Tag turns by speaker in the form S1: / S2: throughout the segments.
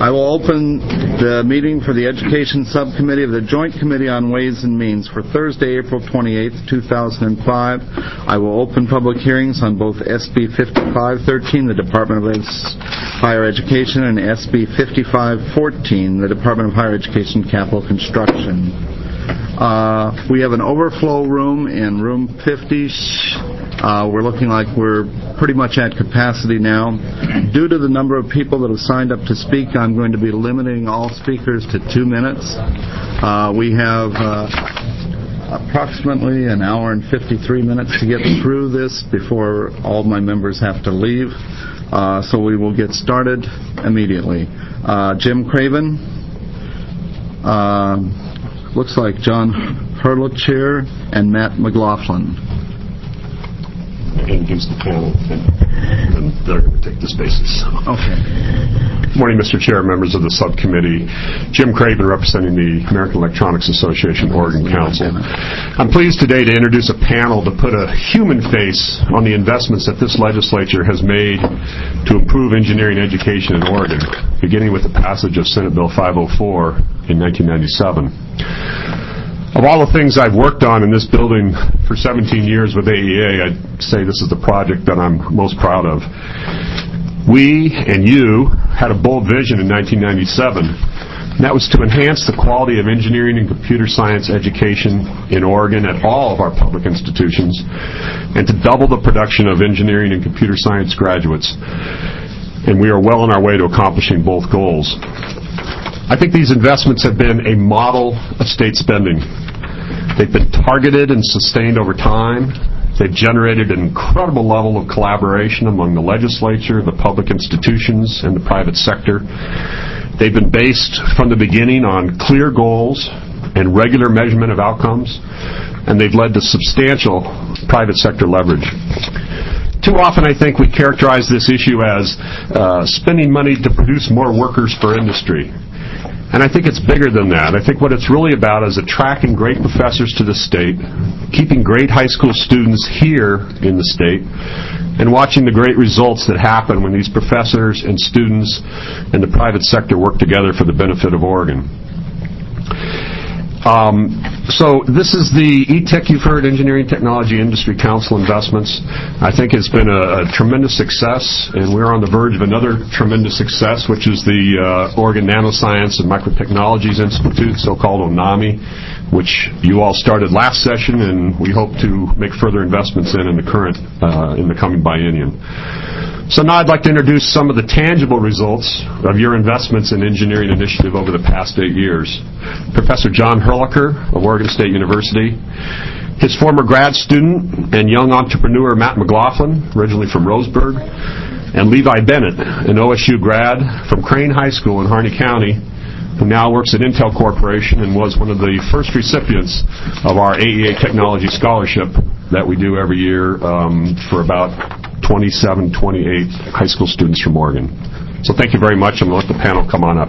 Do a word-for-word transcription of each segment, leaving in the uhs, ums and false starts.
S1: I will open the meeting for the Education Subcommittee of the Joint Committee on Ways and Means for Thursday, April twenty-eighth, two thousand five. I will open public hearings on both S B fifty-five thirteen, the Department of Higher Education, and S B fifty-five fourteen, the Department of Higher Education Capital Construction. Uh, we have an overflow room in room fifty. Uh, we're looking like we're pretty much at capacity now. Due to the number of people that have signed up to speak, I'm going to be limiting all speakers to two minutes. Uh, we have uh, approximately an hour and fifty-three minutes to get through this before all my members have to leave. Uh, so we will get started immediately. Uh, Jim Craven. Uh, looks like John Hurlachir and Matt McLaughlin.
S2: Against the panel, and, and they're going to take the spaces.
S1: Okay.
S2: Good morning, Mister Chair, members of the subcommittee. Jim Craven, representing the American Electronics Association, Oregon Council. I'm pleased today to introduce a panel to put a human face on the investments that this legislature has made to improve engineering education in Oregon, beginning with the passage of Senate Bill five oh four in nineteen ninety-seven. Of all the things I've worked on in this building for seventeen years with A E A, I'd say this is the project that I'm most proud of. We and you had a bold vision in nineteen ninety-seven, and that was to enhance the quality of engineering and computer science education in Oregon at all of our public institutions, and to double the production of engineering and computer science graduates. And we are well on our way to accomplishing both goals. I think these investments have been a model of state spending. They've been targeted and sustained over time. They've generated an incredible level of collaboration among the legislature, the public institutions, and the private sector. They've been based from the beginning on clear goals and regular measurement of outcomes, and they've led to substantial private sector leverage. Too often, I think, we characterize this issue as uh, spending money to produce more workers for industry. And I think it's bigger than that. I think what it's really about is attracting great professors to the state, keeping great high school students here in the state, and watching the great results that happen when these professors and students and the private sector work together for the benefit of Oregon. Um, so this is the E T E C, you've heard, Engineering Technology Industry Council investments. I think it's been a, a tremendous success, and we're on the verge of another tremendous success, which is the uh, Oregon Nanoscience and Microtechnologies Institute, so-called ONAMI, which you all started last session, and we hope to make further investments in in the current, uh, in the coming biennium. So now I'd like to introduce some of the tangible results of your investments in engineering initiative over the past eight years. Professor John Hurlachir of Oregon State University, his former grad student and young entrepreneur Matt McLaughlin, originally from Roseburg, and Levi Bennett, an O S U grad from Crane High School in Harney County, who now works at Intel Corporation and was one of the first recipients of our A E A Technology Scholarship that we do every year um, for about twenty-seven, twenty-eight high school students from Oregon. So thank you very much. I'm going to let the panel come on up.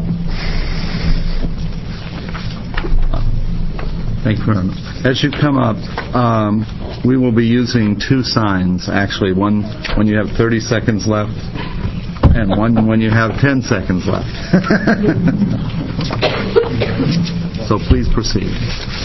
S1: Thank you very much. As you come up, um, we will be using two signs, actually. One when you have thirty seconds left, and one when you have ten seconds left. So please proceed.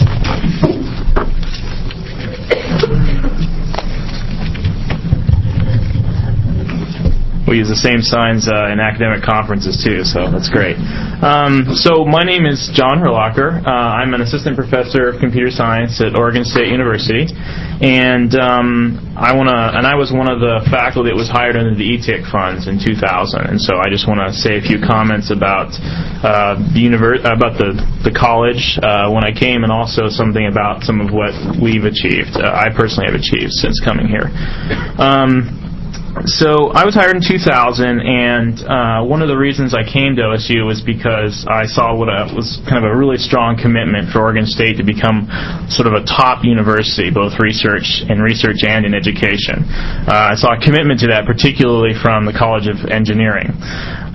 S3: We use the same signs uh, in academic conferences, too, so that's great. Um, so my name is John Hurlachir. Uh, I'm an assistant professor of computer science at Oregon State University, and um, I want to. And I was one of the faculty that was hired under the E T I C funds in two thousand. And so I just want to say a few comments about uh, the univer- about the the college uh, when I came, and also something about some of what we've achieved. Uh, I personally have achieved since coming here. Um, So I was hired in two thousand, and uh, one of the reasons I came to O S U was because I saw what a, was kind of a really strong commitment for Oregon State to become sort of a top university, both research and research and in education. Uh, I saw a commitment to that, particularly from the College of Engineering.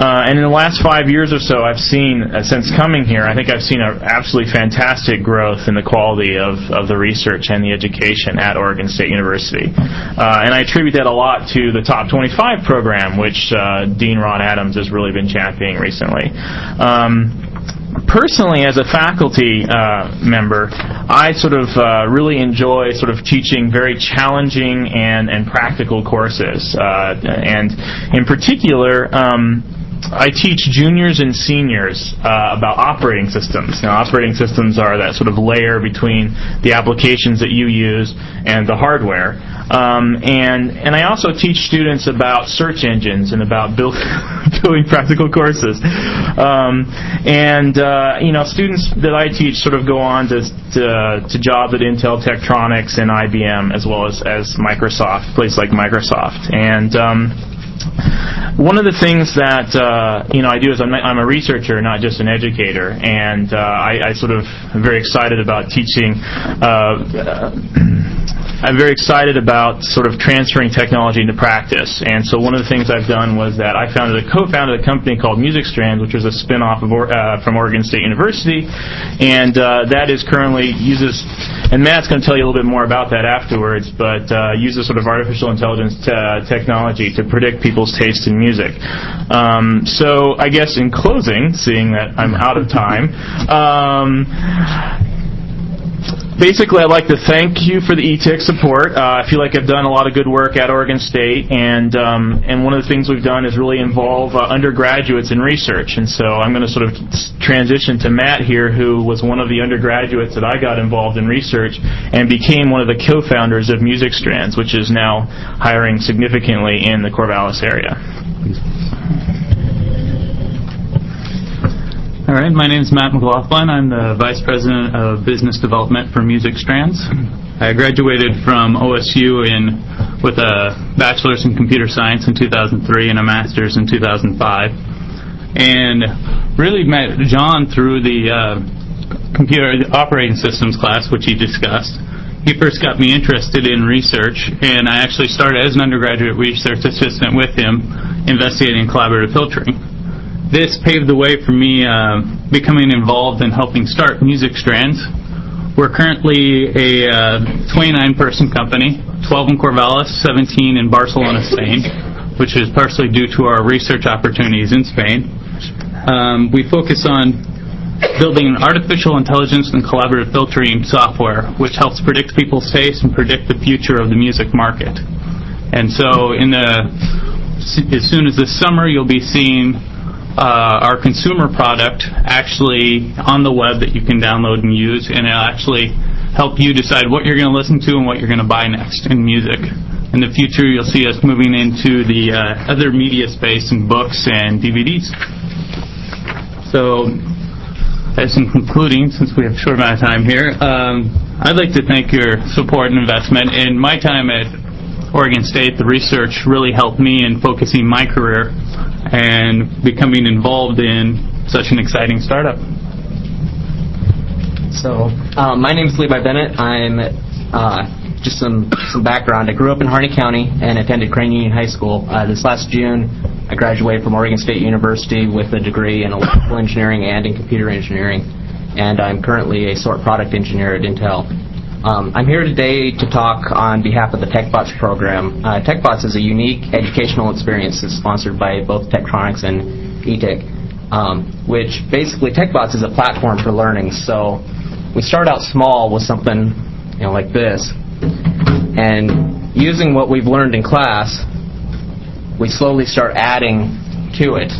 S3: Uh, and in the last five years or so, I've seen, uh, since coming here, I think I've seen an absolutely fantastic growth in the quality of, of the research and the education at Oregon State University. Uh, and I attribute that a lot to the Top twenty-five program, which uh, Dean Ron Adams has really been championing recently. Um, Personally, as a faculty uh, member, I sort of uh, really enjoy sort of teaching very challenging and, and practical courses. Uh, and in particular, um, I teach juniors and seniors uh, about operating systems. Now, operating systems are that sort of layer between the applications that you use and the hardware. Um, and and I also teach students about search engines and about build, building practical courses. Um, and uh, you know, students that I teach sort of go on to to, to jobs at Intel, Tektronix, and I B M, as well as as Microsoft, places like Microsoft. And um, one of the things that uh, you know I do is I'm, I'm a researcher, not just an educator, and uh, I, I sort of am very excited about teaching. Uh, I'm very excited about sort of transferring technology into practice, and so one of the things I've done was that I founded a co-founded a company called Music Strands, which was a spin-off of uh, from Oregon State University, and uh, that is currently uses, and Matt's going to tell you a little bit more about that afterwards, but uh, uses sort of artificial intelligence t- uh, technology to predict people's taste in music. Um, so I guess in closing, seeing that I'm out of time, um, basically, I'd like to thank you for the E T I C support. Uh, I feel like I've done a lot of good work at Oregon State, and um, and one of the things we've done is really involve uh, undergraduates in research. And so I'm going to sort of transition to Matt here, who was one of the undergraduates that I got involved in research and became one of the co-founders of Music Strands, which is now hiring significantly in the Corvallis area.
S4: All right, my name is Matt McLaughlin. I'm the Vice President of Business Development for Music Strands. I graduated from O S U in with a Bachelor's in Computer Science in two thousand three and a Master's in two thousand five. And really met John through the uh, Computer Operating Systems class, which he discussed. He first got me interested in research, and I actually started as an undergraduate research assistant with him, investigating collaborative filtering. This paved the way for me uh, becoming involved in helping start Music Strands. We're currently a uh, twenty-nine person company, twelve in Corvallis, seventeen in Barcelona, Spain, which is partially due to our research opportunities in Spain. Um, we focus on building an artificial intelligence and collaborative filtering software which helps predict people's tastes and predict the future of the music market. And so in the, as soon as this summer, you'll be seeing Uh, our consumer product actually on the web that you can download and use, and it'll actually help you decide what you're going to listen to and what you're going to buy next in music. In the future, you'll see us moving into the uh, other media space in books and D V Ds. So, as in concluding, since we have a short amount of time here, um, I'd like to thank your support and investment. In my time at Oregon State, the research really helped me in focusing my career and becoming involved in such an exciting startup.
S5: So, um, my name is Levi Bennett. I'm uh, just some some background. I grew up in Harney County and attended Crane Union High School. Uh, this last June, I graduated from Oregon State University with a degree in electrical engineering and in computer engineering, and I'm currently a sort product engineer at Intel. Um, I'm here today to talk on behalf of the TechBots program. Uh, TechBots is a unique educational experience that's sponsored by both Tektronix and E T I C, um, which basically TechBots is a platform for learning. So we start out small with something, you know, like this, and using what we've learned in class, we slowly start adding to it.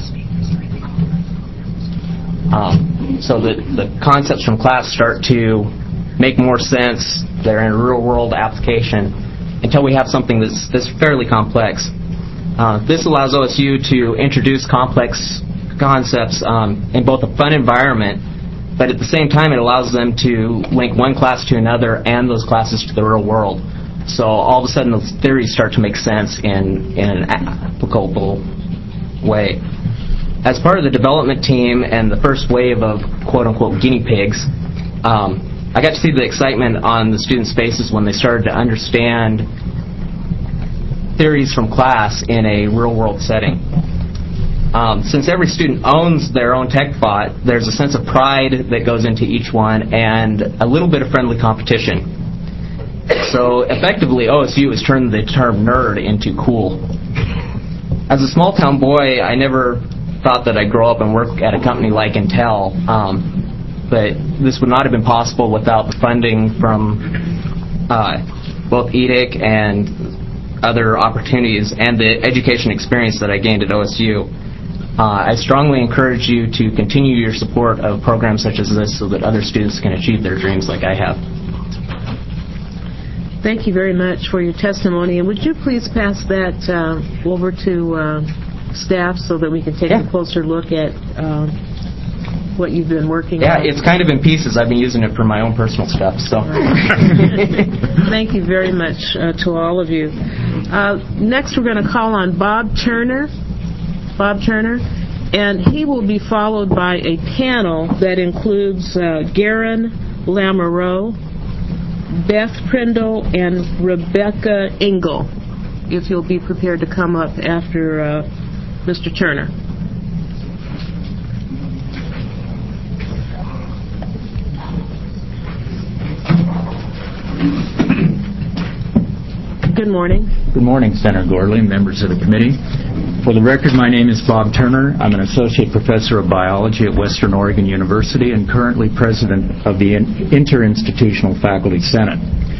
S5: Um, so the, the concepts from class start to make more sense. They're in a real-world application until we have something that's, that's fairly complex. Uh, this allows O S U to introduce complex concepts um, in both a fun environment, but at the same time it allows them to link one class to another and those classes to the real world. So all of a sudden those theories start to make sense in, in an applicable way. As part of the development team and the first wave of quote-unquote guinea pigs, um, I got to see the excitement on the students' faces when they started to understand theories from class in a real-world setting. Um, since every student owns their own tech bot, there's a sense of pride that goes into each one and a little bit of friendly competition. So effectively, O S U has turned the term nerd into cool. As a small-town boy, I never thought that I'd grow up and work at a company like Intel, um, but this would not have been possible without the funding from uh, both E D I C and other opportunities and the education experience that I gained at O S U. Uh, I strongly encourage you to continue your support of programs such as this so that other students can achieve their dreams like I have.
S6: Thank you very much for your testimony. And would you please pass that uh, over to uh, staff so that we can take
S5: yeah.
S6: a closer look at uh, what you've been working
S5: yeah,
S6: on?
S5: Yeah, it's kind of in pieces. I've been using it for my own personal stuff. So,
S6: thank you very much uh, to all of you. Uh, next, we're going to call on Bob Turner. Bob Turner, and he will be followed by a panel that includes uh, Garen Lamoureux, Beth Prindle, and Rebecca Engel, if you'll be prepared to come up after uh, Mister Turner. Good morning.
S7: Good morning, Senator Gordley and members of the committee. For the record, my name is Bob Turner. I'm an associate professor of biology at Western Oregon University and currently president of the Interinstitutional Faculty Senate.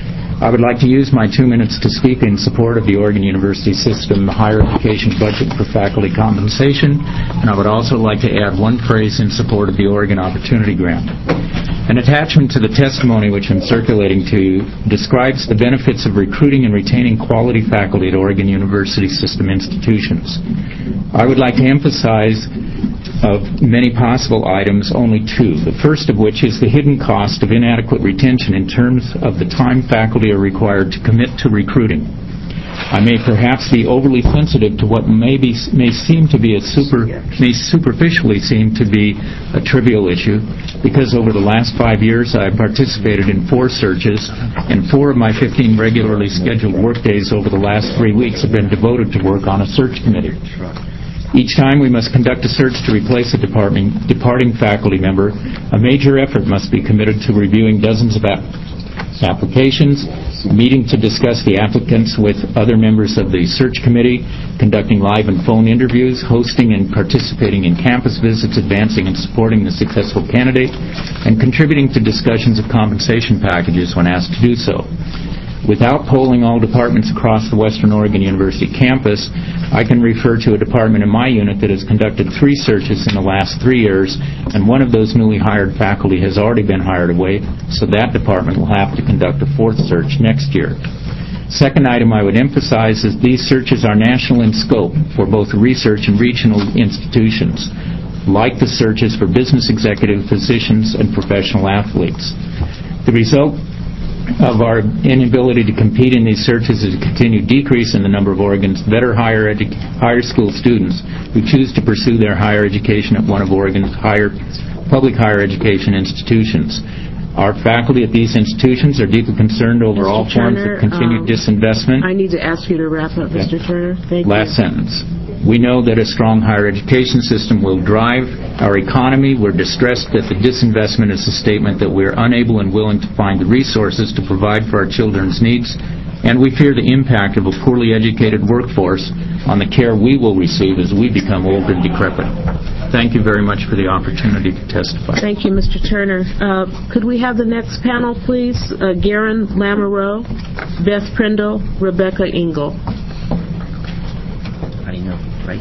S7: I would like to use my two minutes to speak in support of the Oregon University System higher education budget for faculty compensation, and I would also like to add one phrase in support of the Oregon Opportunity Grant. An attachment to the testimony which I'm circulating to you describes the benefits of recruiting and retaining quality faculty at Oregon University System institutions. I would like to emphasize of many possible items only two, the first of which is the hidden cost of inadequate retention in terms of the time faculty are required to commit to recruiting. I may perhaps be overly sensitive to what may be may seem to be a super may superficially seem to be a trivial issue, because over the last five years I have participated in four searches, and four of my fifteen regularly scheduled work days over the last three weeks have been devoted to work on a search committee. Each time we must conduct a search to replace a departing, departing faculty member, a major effort must be committed to reviewing dozens of ap- applications, meeting to discuss the applicants with other members of the search committee, conducting live and phone interviews, hosting and participating in campus visits, advancing and supporting the successful candidate, and contributing to discussions of compensation packages when asked to do so. Without polling all departments across the Western Oregon University campus, I can refer to a department in my unit that has conducted three searches in the last three years, and one of those newly hired faculty has already been hired away, so that department will have to conduct a fourth search next year. Second item I would emphasize is these searches are national in scope for both research and regional institutions, like the searches for business executive positions and professional athletes. The result of our inability to compete in these searches is a continued decrease in the number of Oregon's better higher, edu- higher school students who choose to pursue their higher education at one of Oregon's higher, public higher education institutions. Our faculty at these institutions are deeply concerned over
S6: Mister
S7: all
S6: Turner,
S7: forms of continued
S6: um,
S7: disinvestment.
S6: I need to ask you to wrap up, Mister
S7: Okay.
S6: Turner. Thank
S7: Last
S6: you.
S7: sentence. We know that a strong higher education system will drive our economy. We're distressed that the disinvestment is a statement that we're unable and willing to find the resources to provide for our children's needs, and we fear the impact of a poorly educated workforce on the care we will receive as we become old and decrepit. Thank you very much for the opportunity to testify.
S6: Thank you, Mister Turner. Uh, could we have the next panel, please? Uh, Garen Lamoureux, Beth Prindle, Rebecca Engel.
S5: How do you know? Right.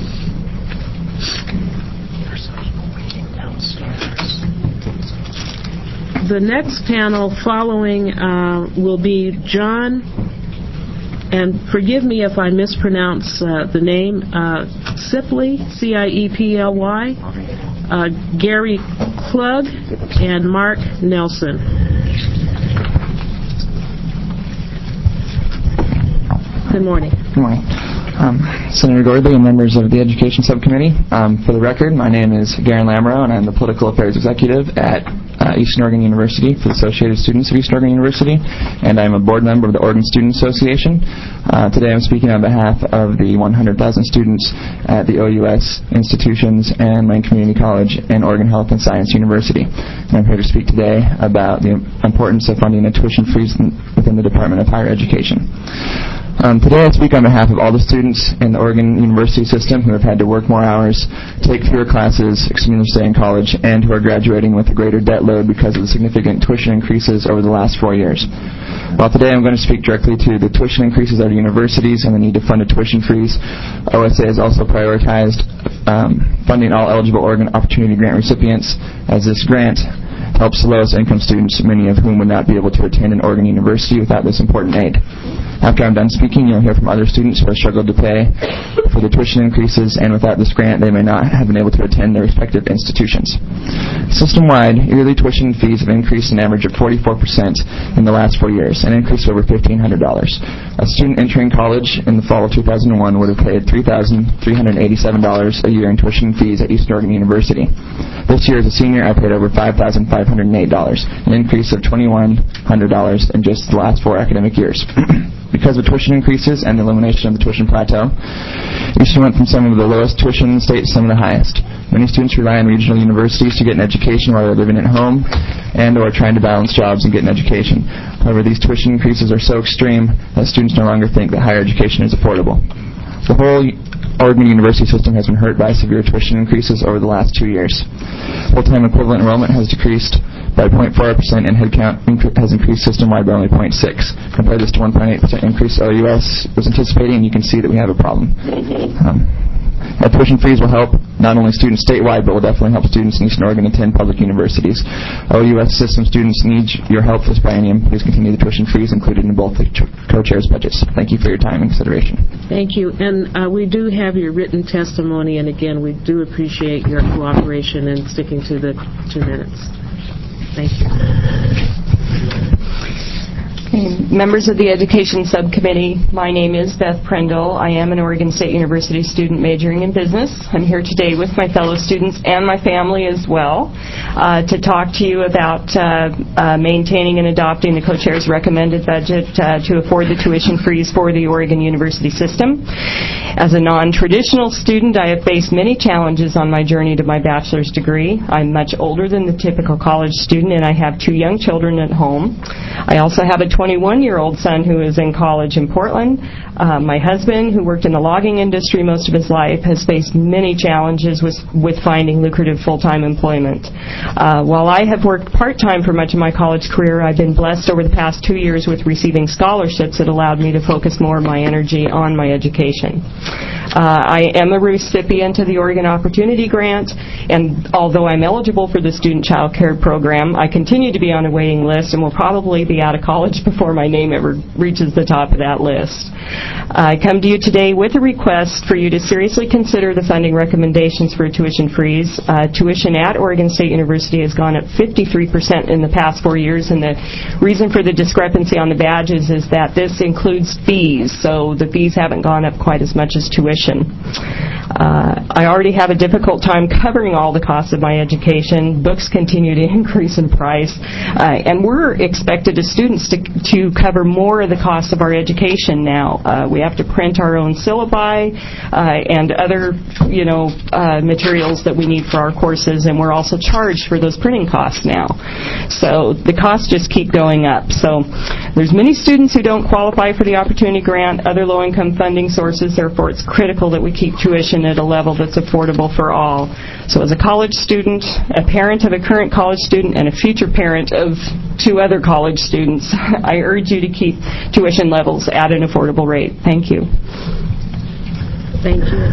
S6: The next panel following uh, will be John, and forgive me if I mispronounce uh, the name, uh, Cieply, C I E P L Y, uh, Gary Klug, and Mark Nelson. Good morning.
S8: Good morning. Um, Senator Gordley and members of the Education Subcommittee. Um, for the record, my name is Garen Lamoureux, and I'm the Political Affairs Executive at uh, Eastern Oregon University for the Associated Students of Eastern Oregon University, and I'm a board member of the Oregon Student Association. Uh, today I'm speaking on behalf of the one hundred thousand students at the O U S institutions and Lane Community College and Oregon Health and Science University. And I'm here to speak today about the importance of funding a tuition freeze within the Department of Higher Education. Um, today I speak on behalf of all the students in the Oregon University system who have had to work more hours, take fewer classes, extend their stay in college, and who are graduating with a greater debt load because of the significant tuition increases over the last four years. While today I'm going to speak directly to the tuition increases at our universities and the need to fund a tuition freeze, O S A has also prioritized um, funding all eligible Oregon Opportunity Grant recipients, as this grant helps the lowest income students, many of whom would not be able to attend an Oregon university without this important aid. After I'm done speaking, you'll hear from other students who have struggled to pay for the tuition increases, and without this grant, they may not have been able to attend their respective institutions. System-wide, yearly tuition fees have increased an average of forty-four percent in the last four years, an increase of over fifteen hundred dollars. A student entering college in the fall of two thousand one would have paid three thousand three hundred eighty-seven dollars a year in tuition fees at Eastern Oregon University. This year, as a senior, I paid over five thousand five hundred eight dollars, an increase of two thousand one hundred dollars in just the last four academic years. Because of tuition increases and the elimination of the tuition plateau, Eastern went from some of the lowest tuition in the state to some of the highest. Many students rely on regional universities to get an education while they're living at home and or trying to balance jobs and get an education. However, these tuition increases are so extreme that students no longer think that higher education is affordable. The whole Oregon University system has been hurt by severe tuition increases over the last two years. Full-time equivalent enrollment has decreased by zero point four percent, and headcount inc- has increased system-wide by only zero point six. Compare this to one point eight percent increase O U S was anticipating, and you can see that we have a problem. Um, a tuition freeze will help not only students statewide, but will definitely help students in Eastern Oregon attend public universities. O U S system students need your help this biennium. Please continue the tuition freeze included in both the ch- co-chairs' budgets. Thank you for your time and consideration.
S6: Thank you. And uh, we do have your written testimony, and again, we do appreciate your cooperation in sticking to the two minutes. Thank you.
S9: Members of the Education Subcommittee, my name is Beth Prendle. I am an Oregon State University student majoring in business. I'm here today with my fellow students and my family as well uh, to talk to you about uh, uh, maintaining and adopting the co-chair's recommended budget uh, to afford the tuition freeze for the Oregon University system. As a non-traditional student, I have faced many challenges on my journey to my bachelor's degree. I'm much older than the typical college student, and I have two young children at home. I also have a twenty-one-year-old son who is in college in Portland. Uh, my husband, who worked in the logging industry most of his life, has faced many challenges with, with finding lucrative full-time employment. Uh, while I have worked part-time for much of my college career, I've been blessed over the past two years with receiving scholarships that allowed me to focus more of my energy on my education. Uh, I am a recipient of the Oregon Opportunity Grant, and although I'm eligible for the Student Child Care Program, I continue to be on a waiting list and will probably be out of college before my name ever reaches the top of that list. I come to you today with a request for you to seriously consider the funding recommendations for a tuition freeze. Uh, tuition at Oregon State University has gone up fifty-three percent in the past four years, and the reason for the discrepancy on the badges is that this includes fees, so the fees haven't gone up quite as much as tuition. Uh, I already have a difficult time covering all the costs of my education. Books continue to increase in price, uh, and we're expected as students to, to cover more of the cost of our education now. Uh, we have to print our own syllabi uh, and other, you know, uh, materials that we need for our courses, and we're also charged for those printing costs now. So the costs just keep going up. So there's many students who don't qualify for the Opportunity Grant, other low-income funding sources. Therefore, it's critical that we keep tuition at a level that's affordable for all. So as a college student, a parent of a current college student, and a future parent of two other college students, I urge you to keep tuition levels at an affordable rate. Thank you.
S6: Thank you.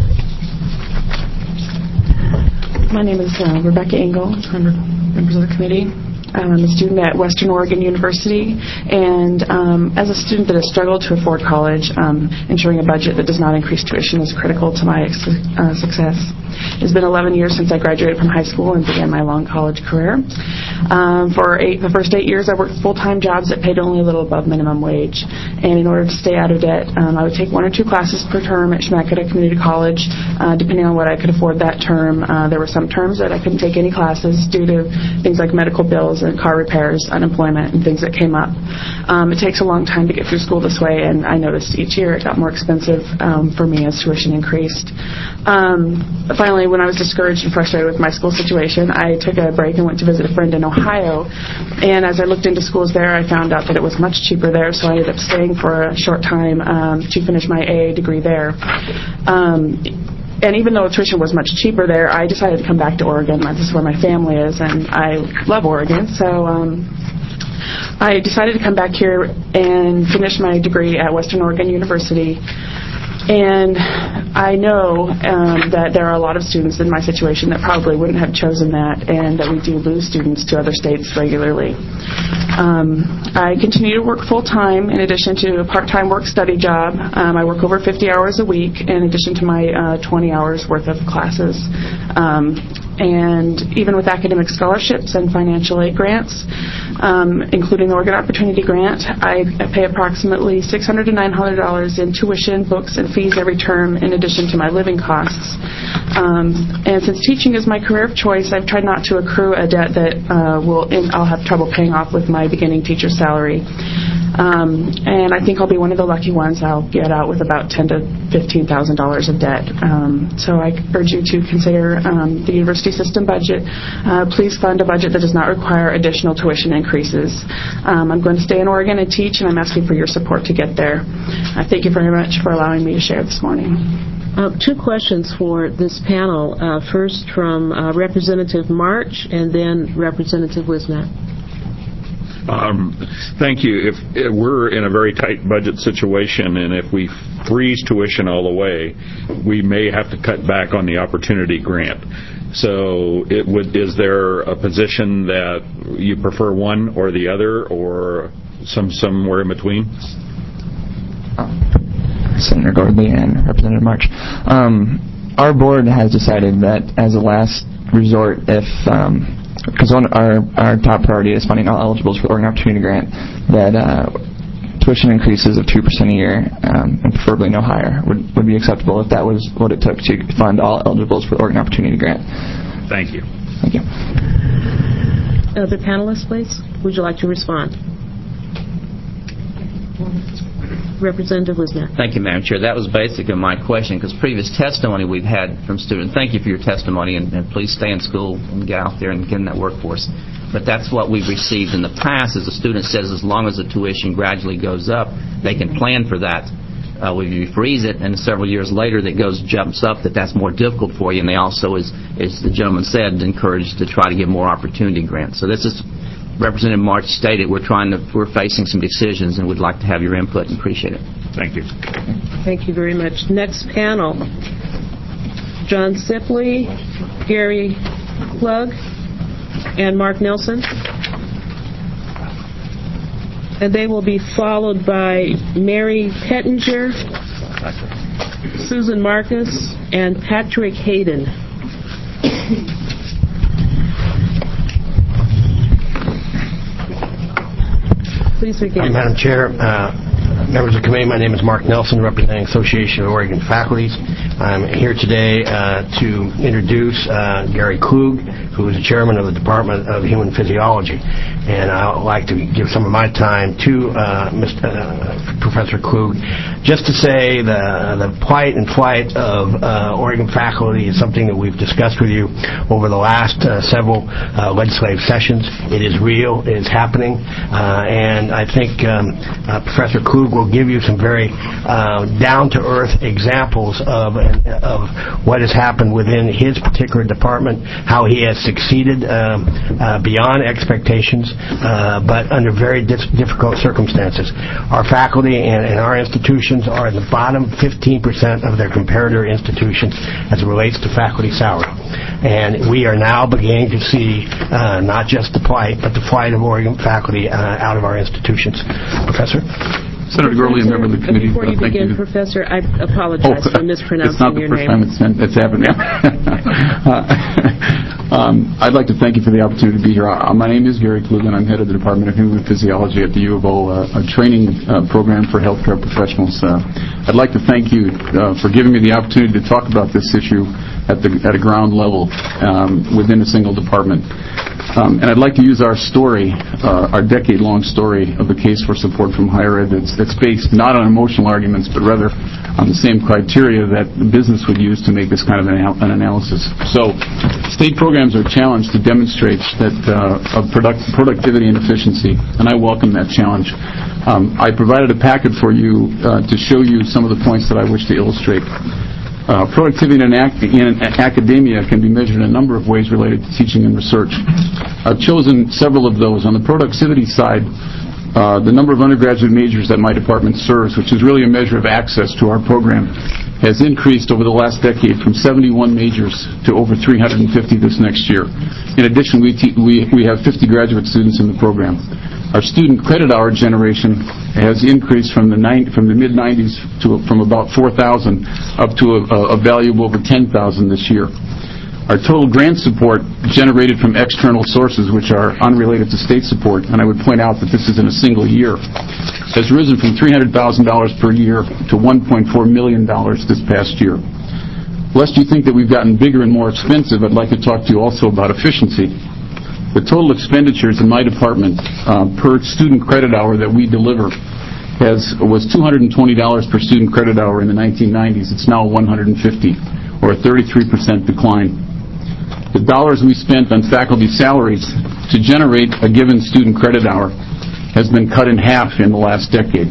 S10: My name is uh, Rebecca Engel. I'm members of the committee. Um, I'm a student at Western Oregon University, and um, as a student that has struggled to afford college, um, ensuring a budget that does not increase tuition is critical to my uh, success. It's been eleven years since I graduated from high school and began my long college career. Um, for eight, the first eight years, I worked full-time jobs that paid only a little above minimum wage. And in order to stay out of debt, um, I would take one or two classes per term at Chemeketa Community College, uh, depending on what I could afford that term. Uh, there were some terms that I couldn't take any classes due to things like medical bills and car repairs, unemployment, and things that came up. Um, it takes a long time to get through school this way, and I noticed each year it got more expensive um, for me as tuition increased. Um, finally, when I was discouraged and frustrated with my school situation, I took a break and went to visit a friend in Ohio. And as I looked into schools there, I found out that it was much cheaper there, so I ended up staying for a short time um, to finish my A A degree there. Um, And even though tuition was much cheaper there, I decided to come back to Oregon. This is where my family is, and I love Oregon. So um, I decided to come back here and finish my degree at Western Oregon University. And I know um, that there are a lot of students in my situation that probably wouldn't have chosen that, and that we do lose students to other states regularly. Um, I continue to work full-time in addition to a part-time work-study job. Um, I work over fifty hours a week in addition to my uh, twenty hours worth of classes. Um, and even with academic scholarships and financial aid grants, um, including the Oregon Opportunity Grant, I, I pay approximately six hundred dollars to nine hundred dollars in tuition, books, and fees every term in addition to my living costs. Um, and since teaching is my career of choice, I've tried not to accrue a debt that uh, will in, I'll have trouble paying off with my beginning teacher salary. Um, and I think I'll be one of the lucky ones. I'll get out with about ten thousand to fifteen thousand dollars of debt. Um, so I urge you to consider um, the university system budget. Uh, please fund a budget that does not require additional tuition increases. Um, I'm going to stay in Oregon and teach, and I'm asking for your support to get there. I thank you very much for allowing me to share this morning.
S6: Uh, two questions for this panel. Uh, first from uh, Representative March and then Representative Wisnat.
S11: Um, thank you. If, if we're in a very tight budget situation, and if we freeze tuition all the way, we may have to cut back on the opportunity grant. So, it would is there a position that you prefer one or the other, or some somewhere in between?
S8: Uh, Senator Gordley and Representative March. Um, our board has decided that as a last resort, if um, because our our top priority is funding all eligibles for the Oregon Opportunity Grant, that uh, tuition increases of two percent a year, um, and preferably no higher, would, would be acceptable if that was what it took to fund all eligibles for the Oregon Opportunity Grant.
S11: Thank you.
S8: Thank you.
S6: Other panelists, please. Would you like to respond? Representative Wisner.
S12: Thank you, Madam Chair. That was basically my question, because previous testimony we've had from students. Thank you for your testimony, and, and please stay in school and get out there and get in that workforce. But that's what we've received in the past, is the student says as long as the tuition gradually goes up, they can plan for that. Uh, if you freeze it, and several years later that goes jumps up, that that's more difficult for you. And they also, as, as the gentleman said, encouraged to try to get more opportunity grants. So this is Representative March stated, we're trying to, we're facing some decisions, and would like to have your input and appreciate it.
S11: Thank you.
S6: Thank you very much. Next panel, John Sipley, Gary Klug, and Mark Nelson. And they will be followed by Mary Pettinger, Susan Marcus, and Patrick Hayden. Please begin.
S13: Uh, Madam Chair, uh, members of the committee, my name is Mark Nelson, representing Association of Oregon Faculties. I'm here today uh, to introduce uh, Gary Klug, who is the chairman of the Department of Human Physiology. And I would like to give some of my time to uh, Mister Uh, Professor Klug, just to say the, the plight and flight of uh, Oregon faculty is something that we've discussed with you over the last uh, several uh, legislative sessions. It is real. It is happening. Uh, and I think um, uh, Professor Klug will give you some very uh, down-to-earth examples of, of what has happened within his particular department, how he has succeeded um, uh, beyond expectations, uh, but under very dis- difficult circumstances. Our faculty and, and our institutions are in the bottom fifteen percent of their comparator institutions as it relates to faculty salary. And we are now beginning to see uh, not just the plight, but the flight of Oregon faculty uh, out of our institutions. Professor?
S14: Senator Gurley, a member of the committee.
S6: Before you
S14: uh,
S6: begin,
S14: you.
S6: Professor, I apologize
S14: oh,
S6: for mispronouncing
S14: it's not the
S6: your
S14: first
S6: name.
S14: time it's, it's happened. uh, um, I'd like to thank you for the opportunity to be here. Uh, my name is Gary Klug, and I'm head of the Department of Human Physiology at the U of O, uh, a training uh, program for healthcare professionals. Uh, I'd like to thank you uh, for giving me the opportunity to talk about this issue at the at a ground level um, within a single department. Um, and I'd like to use our story, uh, our decade-long story of the case for support from higher ed that's, that's based not on emotional arguments, but rather on the same criteria that the business would use to make this kind of an, an analysis. So, state programs are challenged to demonstrate that uh, of product, productivity and efficiency, and I welcome that challenge. Um, I provided a packet for you uh, to show you some of the points that I wish to illustrate. Uh, productivity in, ac- in academia can be measured in a number of ways related to teaching and research. I've chosen several of those. On the productivity side, uh, the number of undergraduate majors that my department serves, which is really a measure of access to our program, has increased over the last decade from seventy-one majors to over three hundred fifty this next year. In addition, we, te- we, we have fifty graduate students in the program. Our student credit hour generation has increased from the ni- from the mid nineties to from about four thousand up to a, a value of over ten thousand this year. Our total grant support generated from external sources, which are unrelated to state support, and I would point out that this is in a single year, has risen from three hundred thousand dollars per year to one point four million dollars this past year. Lest you think that we've gotten bigger and more expensive, I'd like to talk to you also about efficiency. The total expenditures in my department uh, per student credit hour that we deliver has was two hundred twenty dollars per student credit hour in the nineteen nineties. It's now one hundred fifty dollars, or a thirty-three percent decline. The dollars we spent on faculty salaries to generate a given student credit hour has been cut in half in the last decade.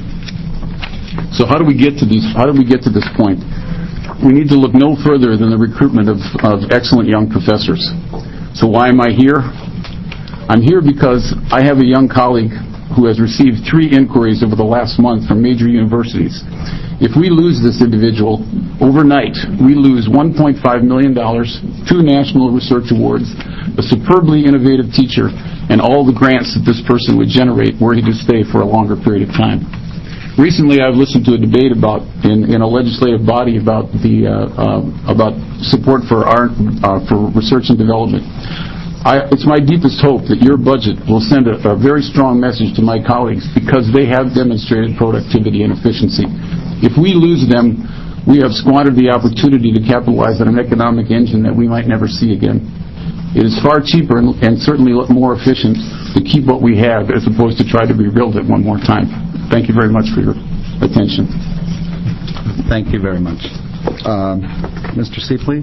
S14: So how do we get to these? How do we get to this point? We need to look no further than the recruitment of, of excellent young professors. So why am I here? I'm here because I have a young colleague who has received three inquiries over the last month from major universities. If we lose this individual overnight, we lose one point five million dollars, two national research awards, a superbly innovative teacher, and all the grants that this person would generate were he to stay for a longer period of time. Recently, I've listened to a debate about in, in a legislative body about the uh, uh, about support for our uh, for research and development. I, it's my deepest hope that your budget will send a, a very strong message to my colleagues because they have demonstrated productivity and efficiency. If we lose them, we have squandered the opportunity to capitalize on an economic engine that we might never see again. It is far cheaper and, and certainly more efficient to keep what we have as opposed to try to rebuild it one more time. Thank you very much for your attention.
S1: Thank you very much. Uh, Mister Sepley?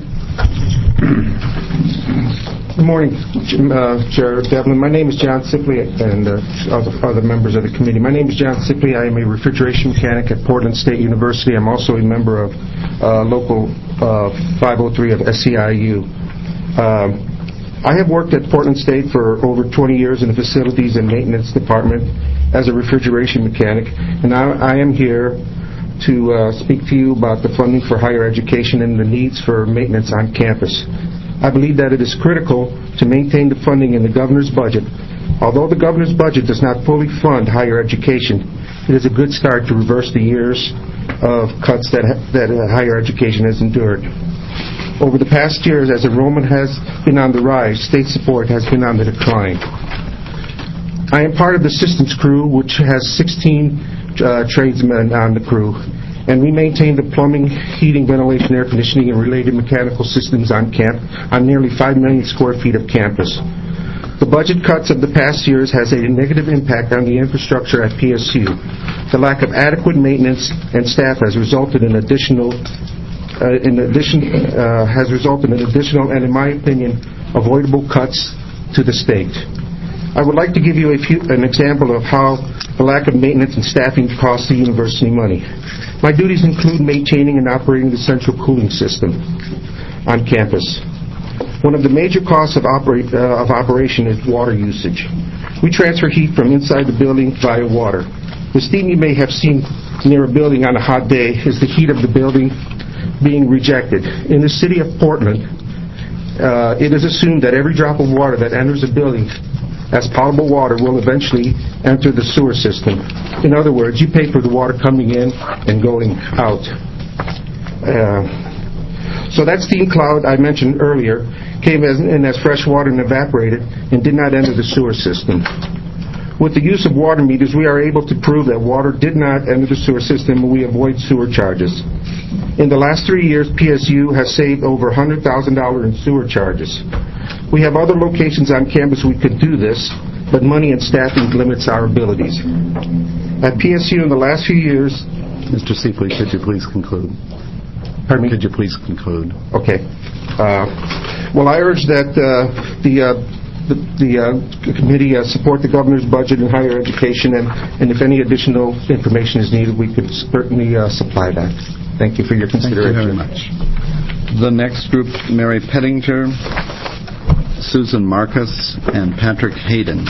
S15: Good morning, uh, Chair Devlin. My name is John Sipley and uh, other, other members of the committee. My name is John Sipley. I am a refrigeration mechanic at Portland State University. I'm also a member of uh, local uh, five oh three of S C I U. Um, I have worked at Portland State for over twenty years in the facilities and maintenance department as a refrigeration mechanic, and I, I am here to uh, speak to you about the funding for higher education and the needs for maintenance on campus. I believe that it is critical to maintain the funding in the governor's budget. Although the governor's budget does not fully fund higher education, it is a good start to reverse the years of cuts that, that uh, higher education has endured. Over the past years, as enrollment has been on the rise, state support has been on the decline. I am part of the systems crew, which has sixteen uh, tradesmen on the crew, and we maintain the plumbing, heating, ventilation, air conditioning, and related mechanical systems on camp on nearly five million square feet of campus. The budget cuts of the past years has a negative impact on the infrastructure at P S U. The lack of adequate maintenance and staff has resulted in additional, uh, in addition, uh, has resulted in additional and, in my opinion, avoidable cuts to the state. I would like to give you a few, an example of how the lack of maintenance and staffing costs the university money. My duties include maintaining and operating the central cooling system on campus. One of the major costs of, operate, uh, of operation is water usage. We transfer heat from inside the building via water. The steam you may have seen near a building on a hot day is the heat of the building being rejected. In the city of Portland, uh, it is assumed that every drop of water that enters a building as potable water will eventually enter the sewer system. In other words, you pay for the water coming in and going out. Uh, so that steam cloud I mentioned earlier came as, in as fresh water and evaporated and did not enter the sewer system. With the use of water meters, we are able to prove that water did not enter the sewer system and we avoid sewer charges. In the last three years, P S U has saved over one hundred thousand dollars in sewer charges. We have other locations on campus we could do this, but money and staffing limits our abilities. At P S U in the last few years...
S1: Mister Seifley, could you please conclude?
S15: Pardon me?
S1: Could you please conclude?
S15: Okay. Uh, well, I urge that uh, the... Uh, the, the uh, committee uh, support the governor's budget in higher education, and, and if any additional information is needed, we could certainly uh, supply that. Thank you for your consideration.
S1: Thank you very much. The next group, Mary Pettinger, Susan Marcus, and Patrick Hayden.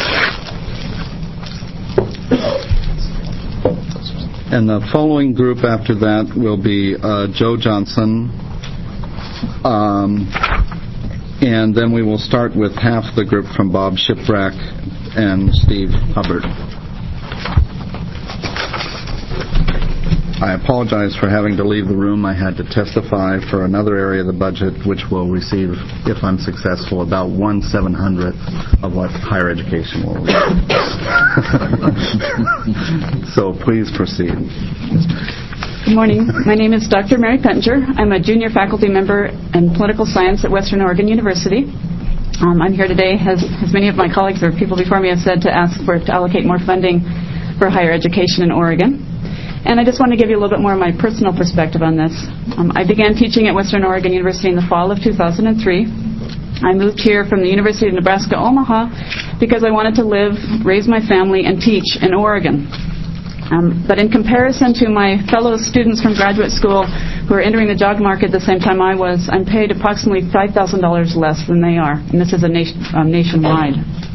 S1: And the following group after that will be uh, Joe Johnson, um, and then we will start with half the group from Bob Shiprack and Steve Hubbard. I apologize for having to leave the room. I had to testify for another area of the budget, which will receive, if I'm successful, about one seven hundredth of what higher education will receive. So please proceed.
S16: Good morning. My name is Doctor Mary Pettinger. I'm a junior faculty member in political science at Western Oregon University. Um, I'm here today, as, as many of my colleagues or people before me have said, to ask for to allocate more funding for higher education in Oregon. And I just want to give you a little bit more of my personal perspective on this. Um, I began teaching at Western Oregon University in the fall of two thousand three. I moved here from the University of Nebraska, Omaha, because I wanted to live, raise my family, and teach in Oregon. Um, but in comparison to my fellow students from graduate school who are entering the job market at the same time I was, I'm paid approximately five thousand dollars less than they are, and this is a nation, um, nationwide.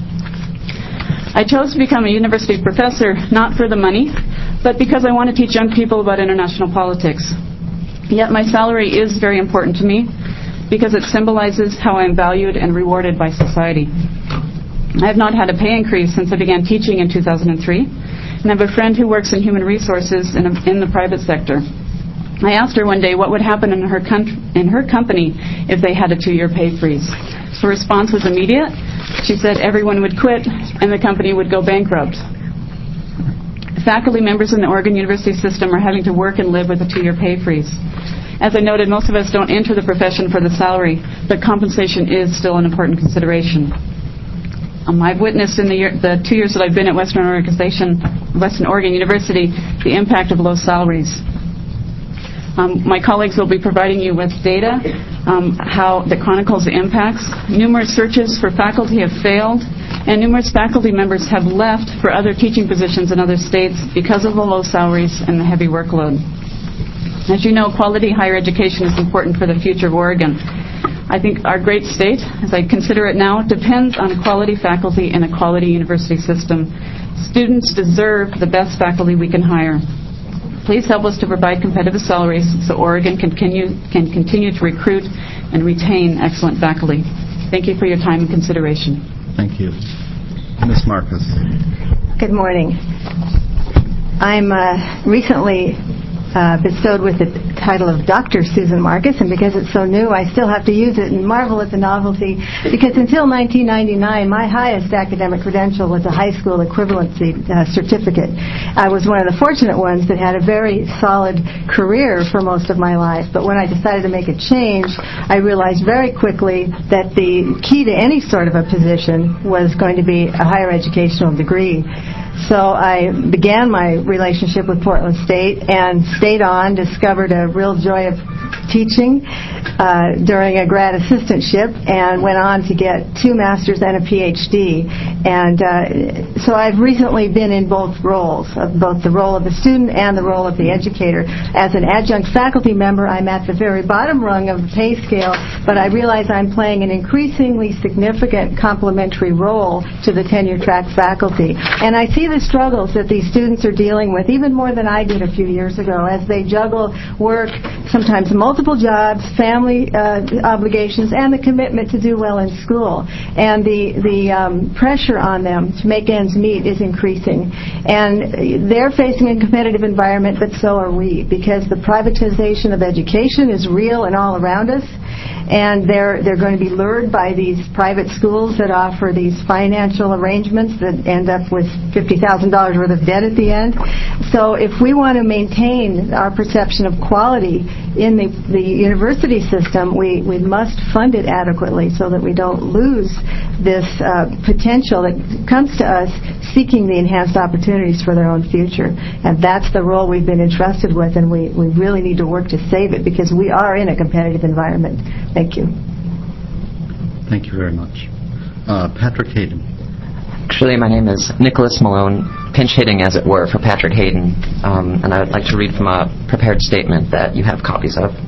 S16: I chose to become a university professor not for the money, but because I want to teach young people about international politics. Yet my salary is very important to me because it symbolizes how I'm valued and rewarded by society. I have not had a pay increase since I began teaching in two thousand three. And I have a friend who works in human resources in, a, in the private sector. I asked her one day what would happen in her, con- in her company if they had a two-year pay freeze. Her response was immediate. She said everyone would quit and the company would go bankrupt. Faculty members in the Oregon University system are having to work and live with a two-year pay freeze. As I noted, most of us don't enter the profession for the salary, but compensation is still an important consideration. Um, I've witnessed in the, year, the two years that I've been at Western Oregon Station, Western Oregon University, the impact of low salaries. Um, my colleagues will be providing you with data um, how that chronicles the impacts. Numerous searches for faculty have failed, and numerous faculty members have left for other teaching positions in other states because of the low salaries and the heavy workload. As you know, quality higher education is important for the future of Oregon. I think our great state, as I consider it now, depends on a quality faculty and a quality university system. Students deserve the best faculty we can hire. Please help us to provide competitive salaries so Oregon can continue, can continue to recruit and retain excellent faculty. Thank you for your time and consideration.
S1: Thank you. Miz Marcus.
S17: Good morning. I'm uh, recently uh, bestowed with the title of Doctor Susan Marcus, and because it's so new, I still have to use it and marvel at the novelty, because until nineteen ninety-nine, my highest academic credential was a high school equivalency uh, certificate. I was one of the fortunate ones that had a very solid career for most of my life, but when I decided to make a change, I realized very quickly that the key to any sort of a position was going to be a higher educational degree. So I began my relationship with Portland State and stayed on, discovered a real joy of teaching uh, during a grad assistantship, and went on to get two masters and a P H D. And uh, so I've recently been in both roles, of both the role of the student and the role of the educator. As an adjunct faculty member, I'm at the very bottom rung of the pay scale, but I realize I'm playing an increasingly significant complementary role to the tenure-track faculty. And I see the struggles that these students are dealing with, even more than I did a few years ago, as they juggle work, sometimes multiple multiple jobs, family uh, obligations, and the commitment to do well in school. And the, the um, pressure on them to make ends meet is increasing. And they're facing a competitive environment, but so are we, because the privatization of education is real and all around us. And they're they're going to be lured by these private schools that offer these financial arrangements that end up with fifty thousand dollars worth of debt at the end. So if we want to maintain our perception of quality in the, the university system, we, we must fund it adequately so that we don't lose this uh, potential that comes to us seeking the enhanced opportunities for their own future. And that's the role we've been entrusted with, and we, we really need to work to save it because we are in a competitive environment. Thank you.
S1: Thank you very much. Uh, Patrick Hayden.
S18: Actually, my name is Nicholas Malone, pinch hitting, as it were, for Patrick Hayden, um, and I would like to read from a prepared statement that you have copies of.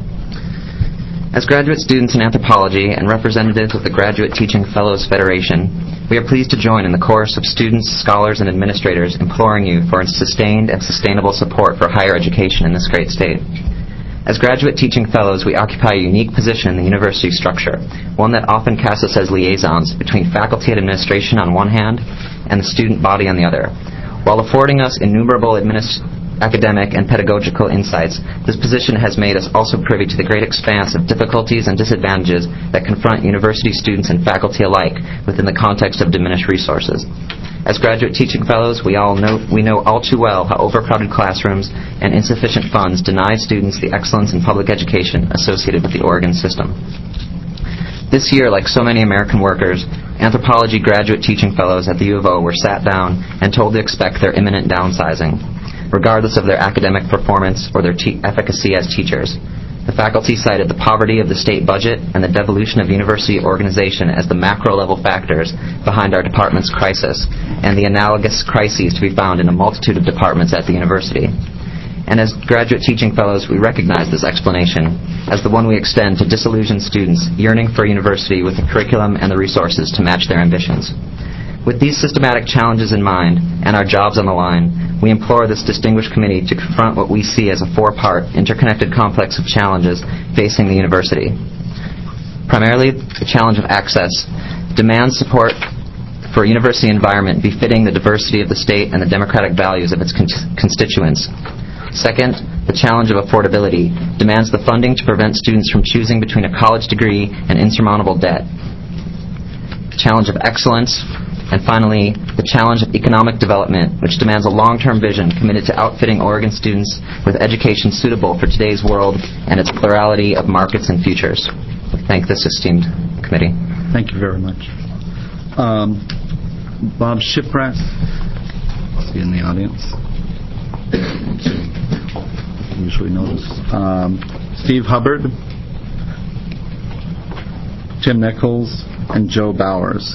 S18: As graduate students in anthropology and representatives of the Graduate Teaching Fellows Federation, we are pleased to join in the chorus of students, scholars, and administrators imploring you for sustained and sustainable support for higher education in this great state. As graduate teaching fellows, we occupy a unique position in the university structure, one that often casts us as liaisons between faculty and administration on one hand and the student body on the other. While affording us innumerable administ- academic and pedagogical insights, this position has made us also privy to the great expanse of difficulties and disadvantages that confront university students and faculty alike within the context of diminished resources. As graduate teaching fellows, we all know we know all too well how overcrowded classrooms and insufficient funds deny students the excellence in public education associated with the Oregon system. This year, like so many American workers, anthropology graduate teaching fellows at the U of O were sat down and told to expect their imminent downsizing, regardless of their academic performance or their te- efficacy as teachers. The faculty cited the poverty of the state budget and the devolution of university organization as the macro-level factors behind our department's crisis and the analogous crises to be found in a multitude of departments at the university. And as graduate teaching fellows, we recognize this explanation as the one we extend to disillusioned students yearning for a university with the curriculum and the resources to match their ambitions. With these systematic challenges in mind and our jobs on the line, we implore this distinguished committee to confront what we see as a four-part, interconnected complex of challenges facing the university. Primarily, the challenge of access demands support for a university environment befitting the diversity of the state and the democratic values of its con- constituents. Second, the challenge of affordability demands the funding to prevent students from choosing between a college degree and insurmountable debt. The challenge of excellence. And finally, the challenge of economic development, which demands a long-term vision committed to outfitting Oregon students with education suitable for today's world and its plurality of markets and futures. I thank this esteemed committee.
S1: Thank you very much. Um, Bob Shipwreck, see in the audience. Usually notice. Um, Steve Hubbard, Jim Nichols, and Joe Bowers.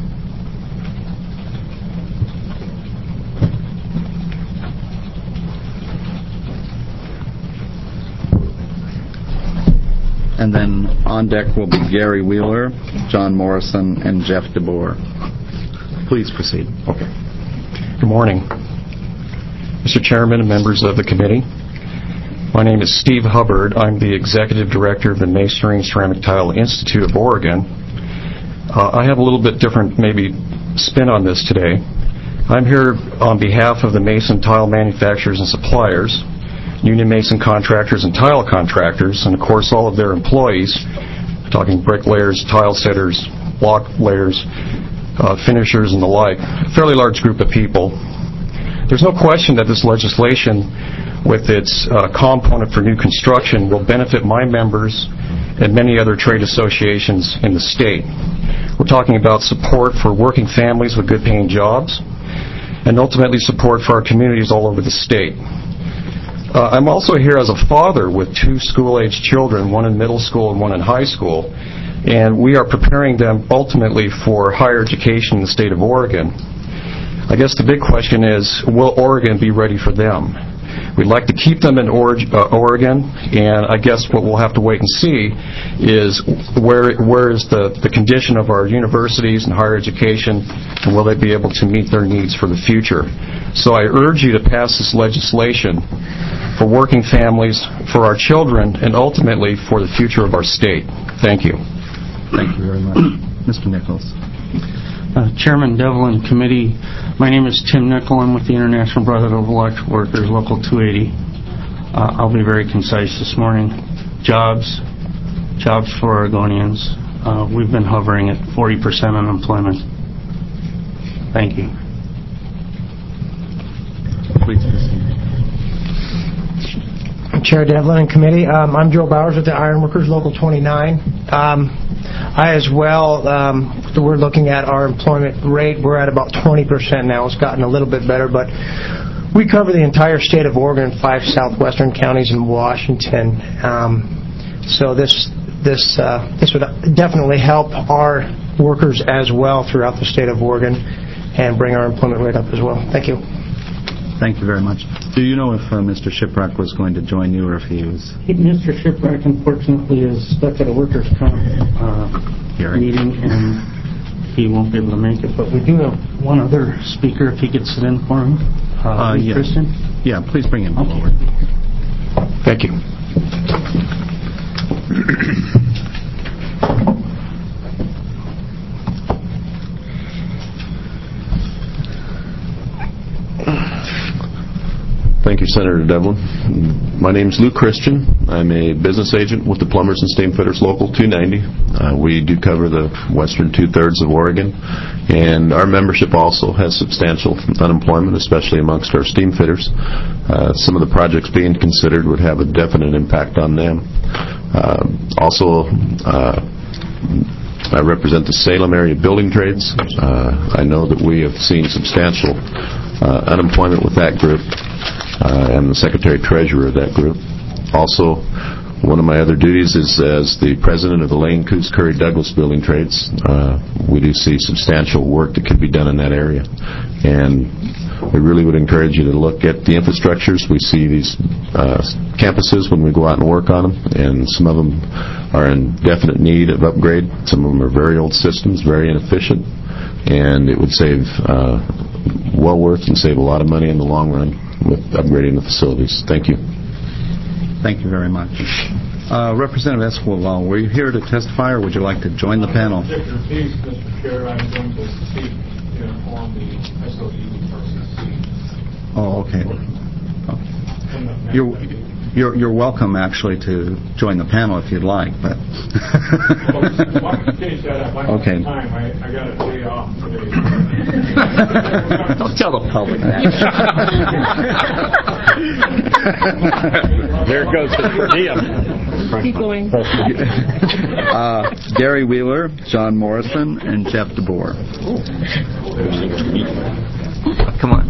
S1: And then on deck will be Gary Wheeler, John Morrison, and Jeff DeBoer. Please proceed.
S19: Okay. Good morning, Mister Chairman and members of the committee. My name is Steve Hubbard. I'm the Executive Director of the Masonry and Ceramic Tile Institute of Oregon. Uh, I have a little bit different, maybe, spin on this today. I'm here on behalf of the Mason tile manufacturers and suppliers, Union Mason contractors and tile contractors, and of course all of their employees, talking bricklayers, tile setters, block layers, uh, finishers, and the like. A fairly large group of people. There's no question that this legislation, with its uh, component for new construction, will benefit my members and many other trade associations in the state. We're talking about support for working families with good-paying jobs, and ultimately support for our communities all over the state. Uh, I'm also here as a father with two school-age children, one in middle school and one in high school, and we are preparing them ultimately for higher education in the state of Oregon. I guess the big question is, will Oregon be ready for them? We'd like to keep them in Oregon, and I guess what we'll have to wait and see is where where is the, the condition of our universities and higher education, and will they be able to meet their needs for the future. So I urge you to pass this legislation for working families, for our children, and ultimately for the future of our state. Thank you.
S1: Thank you very much. Mister Nichols.
S20: Uh, Chairman Devlin, Committee, my name is Tim Nickel. I'm with the International Brotherhood of Electrical Workers, Local two eighty. Uh, I'll be very concise this morning. Jobs, jobs for Oregonians. Uh, we've been hovering at forty percent unemployment. Thank you.
S1: Please proceed.
S21: Chair Devlin and Committee, um, I'm Joe Bowers with the Ironworkers, Local twenty-nine. Um, I as well, um, we're looking at our employment rate. We're at about twenty percent now. It's gotten a little bit better, but we cover the entire state of Oregon, five southwestern counties in Washington. Um, so this this uh, this would definitely help our workers as well throughout the state of Oregon and bring our employment rate up as well. Thank you.
S1: Thank you very much. Do you know if uh, Mister Shiprock was going to join you or if he was...
S20: Mister Shiprock, unfortunately, is stuck at a workers' comp uh, meeting, and he won't be able to make it. But we do have one other speaker, if he could sit in for him. Uh,
S1: uh, yeah.
S20: Christian?
S1: Yeah, please bring him
S20: okay.
S1: forward.
S19: Thank you.
S22: Thank you, Senator Devlin. My name is Lou Christian. I'm a business agent with the Plumbers and Steamfitters Local two ninety. Uh, we do cover the western two-thirds of Oregon, and our membership also has substantial unemployment, especially amongst our steamfitters. Uh, some of the projects being considered would have a definite impact on them. Uh, also, uh, I represent the Salem area building trades. Uh, I know that we have seen substantial uh, unemployment with that group. Uh, I'm the Secretary-Treasurer of that group. Also, one of my other duties is as the President of the Lane Coos Curry Douglas Building Trades. Uh, we do see substantial work that could be done in that area. And we really would encourage you to look at the infrastructures. We see these uh, campuses when we go out and work on them, and some of them are in definite need of upgrade. Some of them are very old systems, very inefficient, and it would save uh, well worth and save a lot of money in the long run with upgrading the facilities. Thank you.
S1: Thank you very much. Uh, Representative Esquivel, were you here to testify, or would you like to join the panel?
S23: On this particular piece, Mister Chair, I'm going to speak you know, on the S O U versus C.
S1: Oh, okay. Oh. You're, you're, you're welcome, actually, to join the panel if you'd like, but...
S23: Well, why don't you change that up? I don't
S1: okay.
S23: have time. I, I got a day off today.
S12: Don't tell the public that.
S11: There goes the per diem.
S6: Keep going.
S1: uh, Gary Wheeler, John Morrison, and Jeff DeBoer.
S12: Come on.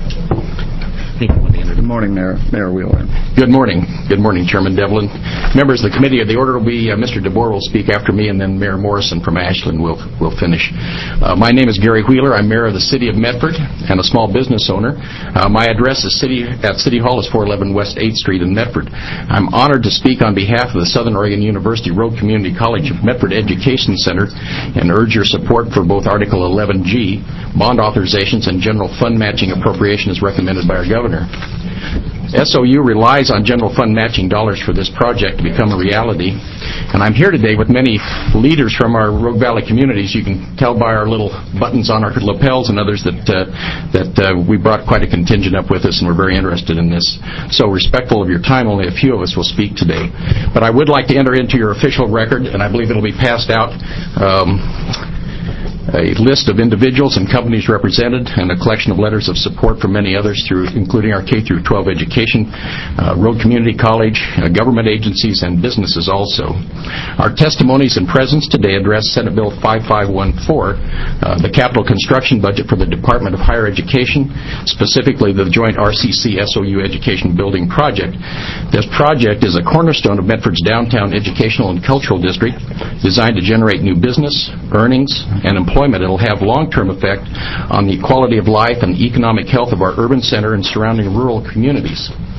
S1: Good morning, Mayor, Mayor Wheeler.
S24: Good morning. Good morning, Chairman Devlin. Members of the committee, the order will be uh, Mister DeBoer will speak after me, and then Mayor Morrison from Ashland will will finish. Uh, my name is Gary Wheeler. I'm mayor of the city of Medford and a small business owner. Uh, my address is city at City Hall is four eleven West eighth Street in Medford. I'm honored to speak on behalf of the Southern Oregon University Road Community College of Medford Education Center and urge your support for both Article eleven G, bond authorizations, and general fund matching appropriation as recommended by our governor. S O U relies on general fund matching dollars for this project to become a reality. And I'm here today with many leaders from our Rogue Valley communities. You can tell by our little buttons on our lapels and others that uh, that uh, we brought quite a contingent up with us, and we're very interested in this. So respectful of your time, only a few of us will speak today. But I would like to enter into your official record, and I believe it'll be passed out, um, a list of individuals and companies represented and a collection of letters of support from many others, through including our K through twelve education, uh, Road Community College, uh, government agencies, and businesses also. Our testimonies and presence today address Senate Bill five five one four, uh, the capital construction budget for the Department of Higher Education, specifically the joint R C C S O U education building project. This project is a cornerstone of Medford's downtown educational and cultural district, designed to generate new business, earnings, and employment. It'll have long-term effect on the quality of life and economic health of our urban center and surrounding rural communities.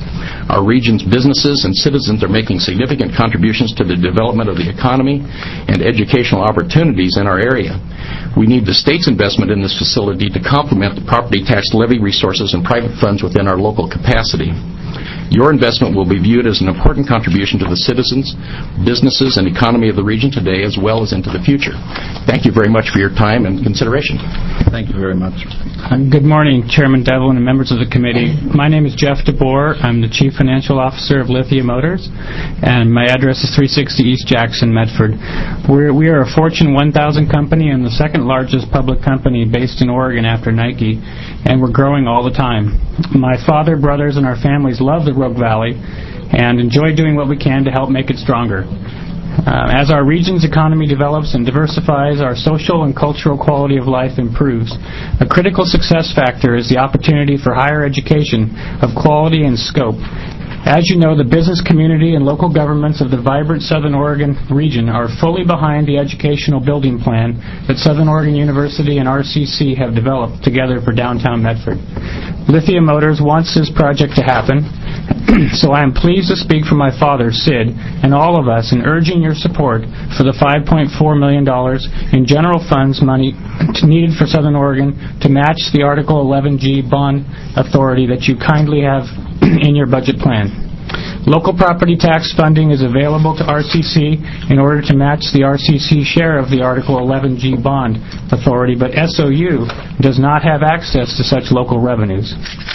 S24: Our region's businesses and citizens are making significant contributions to the development of the economy and educational opportunities in our area. We need the state's investment in this facility to complement the property tax levy resources and private funds within our local capacity. Your investment will be viewed as an important contribution to the citizens, businesses, and economy of the region today as well as into the future. Thank you very much for your time and consideration.
S1: Thank you very much.
S2: Good morning, Chairman Devlin and members of the committee. My name is Jeff DeBoer. I'm the Chief Financial Officer of Lithia Motors, and my address is three sixty East Jackson, Medford. We're, we are a Fortune one thousand company and the second largest public company based in Oregon after Nike, and we're growing all the time. My father, brothers, and our families love the Rogue Valley and enjoy doing what we can to help make it stronger. Uh, as our region's economy develops and diversifies, our social and cultural quality of life improves. A critical success factor is the opportunity for higher education of quality and scope. As you know, the business community and local governments of the vibrant Southern Oregon region are fully behind the educational building plan that Southern Oregon University and R C C have developed together for downtown Medford. Lithia Motors wants this project to happen, so I am pleased to speak for my father, Sid, and all of us in urging your support for the five point four million dollars in general funds money needed for Southern Oregon to match the Article eleven G bond authority that you kindly have in your budget plan. Local property tax funding is available to R C C in order to match the R C C share of the Article eleven G bond authority, but S O U does not have access to such local revenues.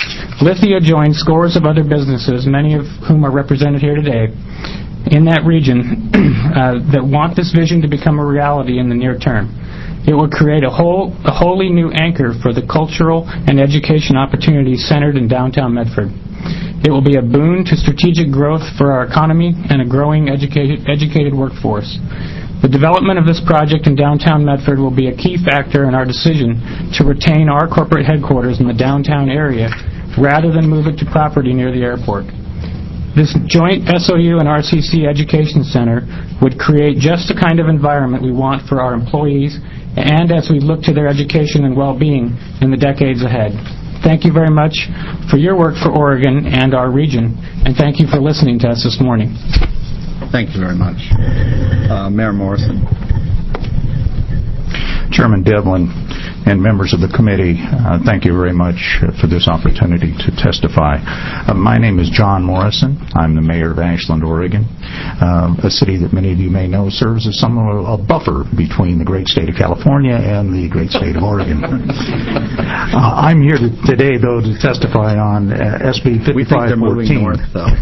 S2: Lithia joins scores of other businesses, many of whom are represented here today, in that region uh, that want this vision to become a reality in the near term. It will create a whole, a wholly new anchor for the cultural and education opportunities centered in downtown Medford. It will be a boon to strategic growth for our economy and a growing educated, educated workforce. The development of this project in downtown Medford will be a key factor in our decision to retain our corporate headquarters in the downtown area rather than move it to property near the airport. This joint S O U and R C C Education Center would create just the kind of environment we want for our employees and as we look to their education and well-being in the decades ahead. Thank you very much for your work for Oregon and our region, and thank you for listening to us this morning.
S1: Thank you very much. Uh, Mayor Morrison.
S3: Chairman Devlin and members of the committee, uh, thank you very much uh, for this opportunity to testify. Uh, my name is John Morrison. I'm the mayor of Ashland, Oregon, uh, a city that many of you may know serves as some of a buffer between the great state of California and the great state of Oregon. uh, I'm here to, today, though, to testify on uh, S B fifty-five fourteen.
S1: We think they're moving north, though.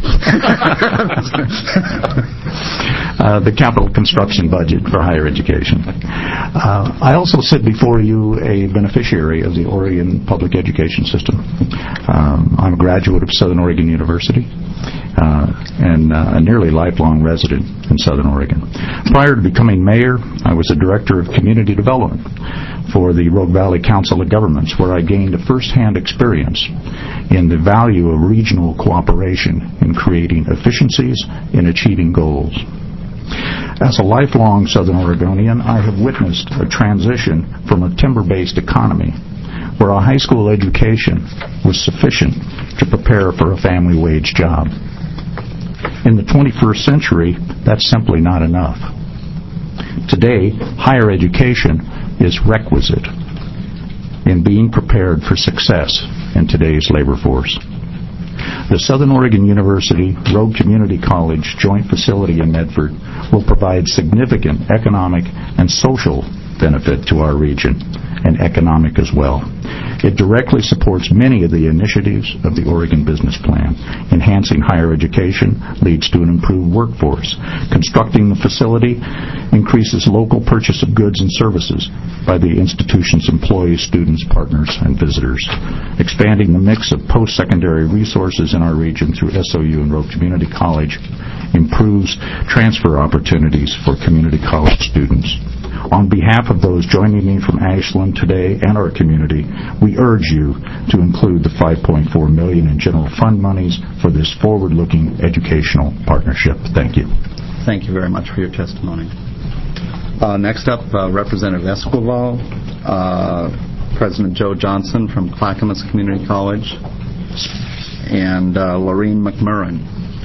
S3: uh, the capital construction budget for higher education. Uh, I also sit before you a beneficiary of the Oregon public education system. Um, I'm a graduate of Southern Oregon University uh, and uh, a nearly lifelong resident in Southern Oregon. Prior to becoming mayor, I was a director of community development for the Rogue Valley Council of Governments, where I gained a first-hand experience in the value of regional cooperation in creating efficiencies in achieving goals. As a lifelong Southern Oregonian, I have witnessed a transition from a timber-based economy where a high school education was sufficient to prepare for a family wage job. In the twenty-first century, that's simply not enough. Today, higher education is requisite in being prepared for success in today's labor force. The Southern Oregon University Rogue Community College joint facility in Medford will provide significant economic and social benefit to our region, and economic as well. It directly supports many of the initiatives of the Oregon Business Plan. Enhancing higher education leads to an improved workforce. Constructing the facility increases local purchase of goods and services by the institution's employees, students, partners, and visitors. Expanding the mix of post-secondary resources in our region through S O U and Rogue Community College improves transfer opportunities for community college students. On behalf of those joining me from Ashland today and our community, we urge you to include the five point four million dollars in general fund monies for this forward-looking educational partnership. Thank you.
S1: Thank you very much for your testimony. Uh, next up, uh, Representative Esquivel, uh, President Joe Johnson from Clackamas Community College, and uh, Lorene McMurrin.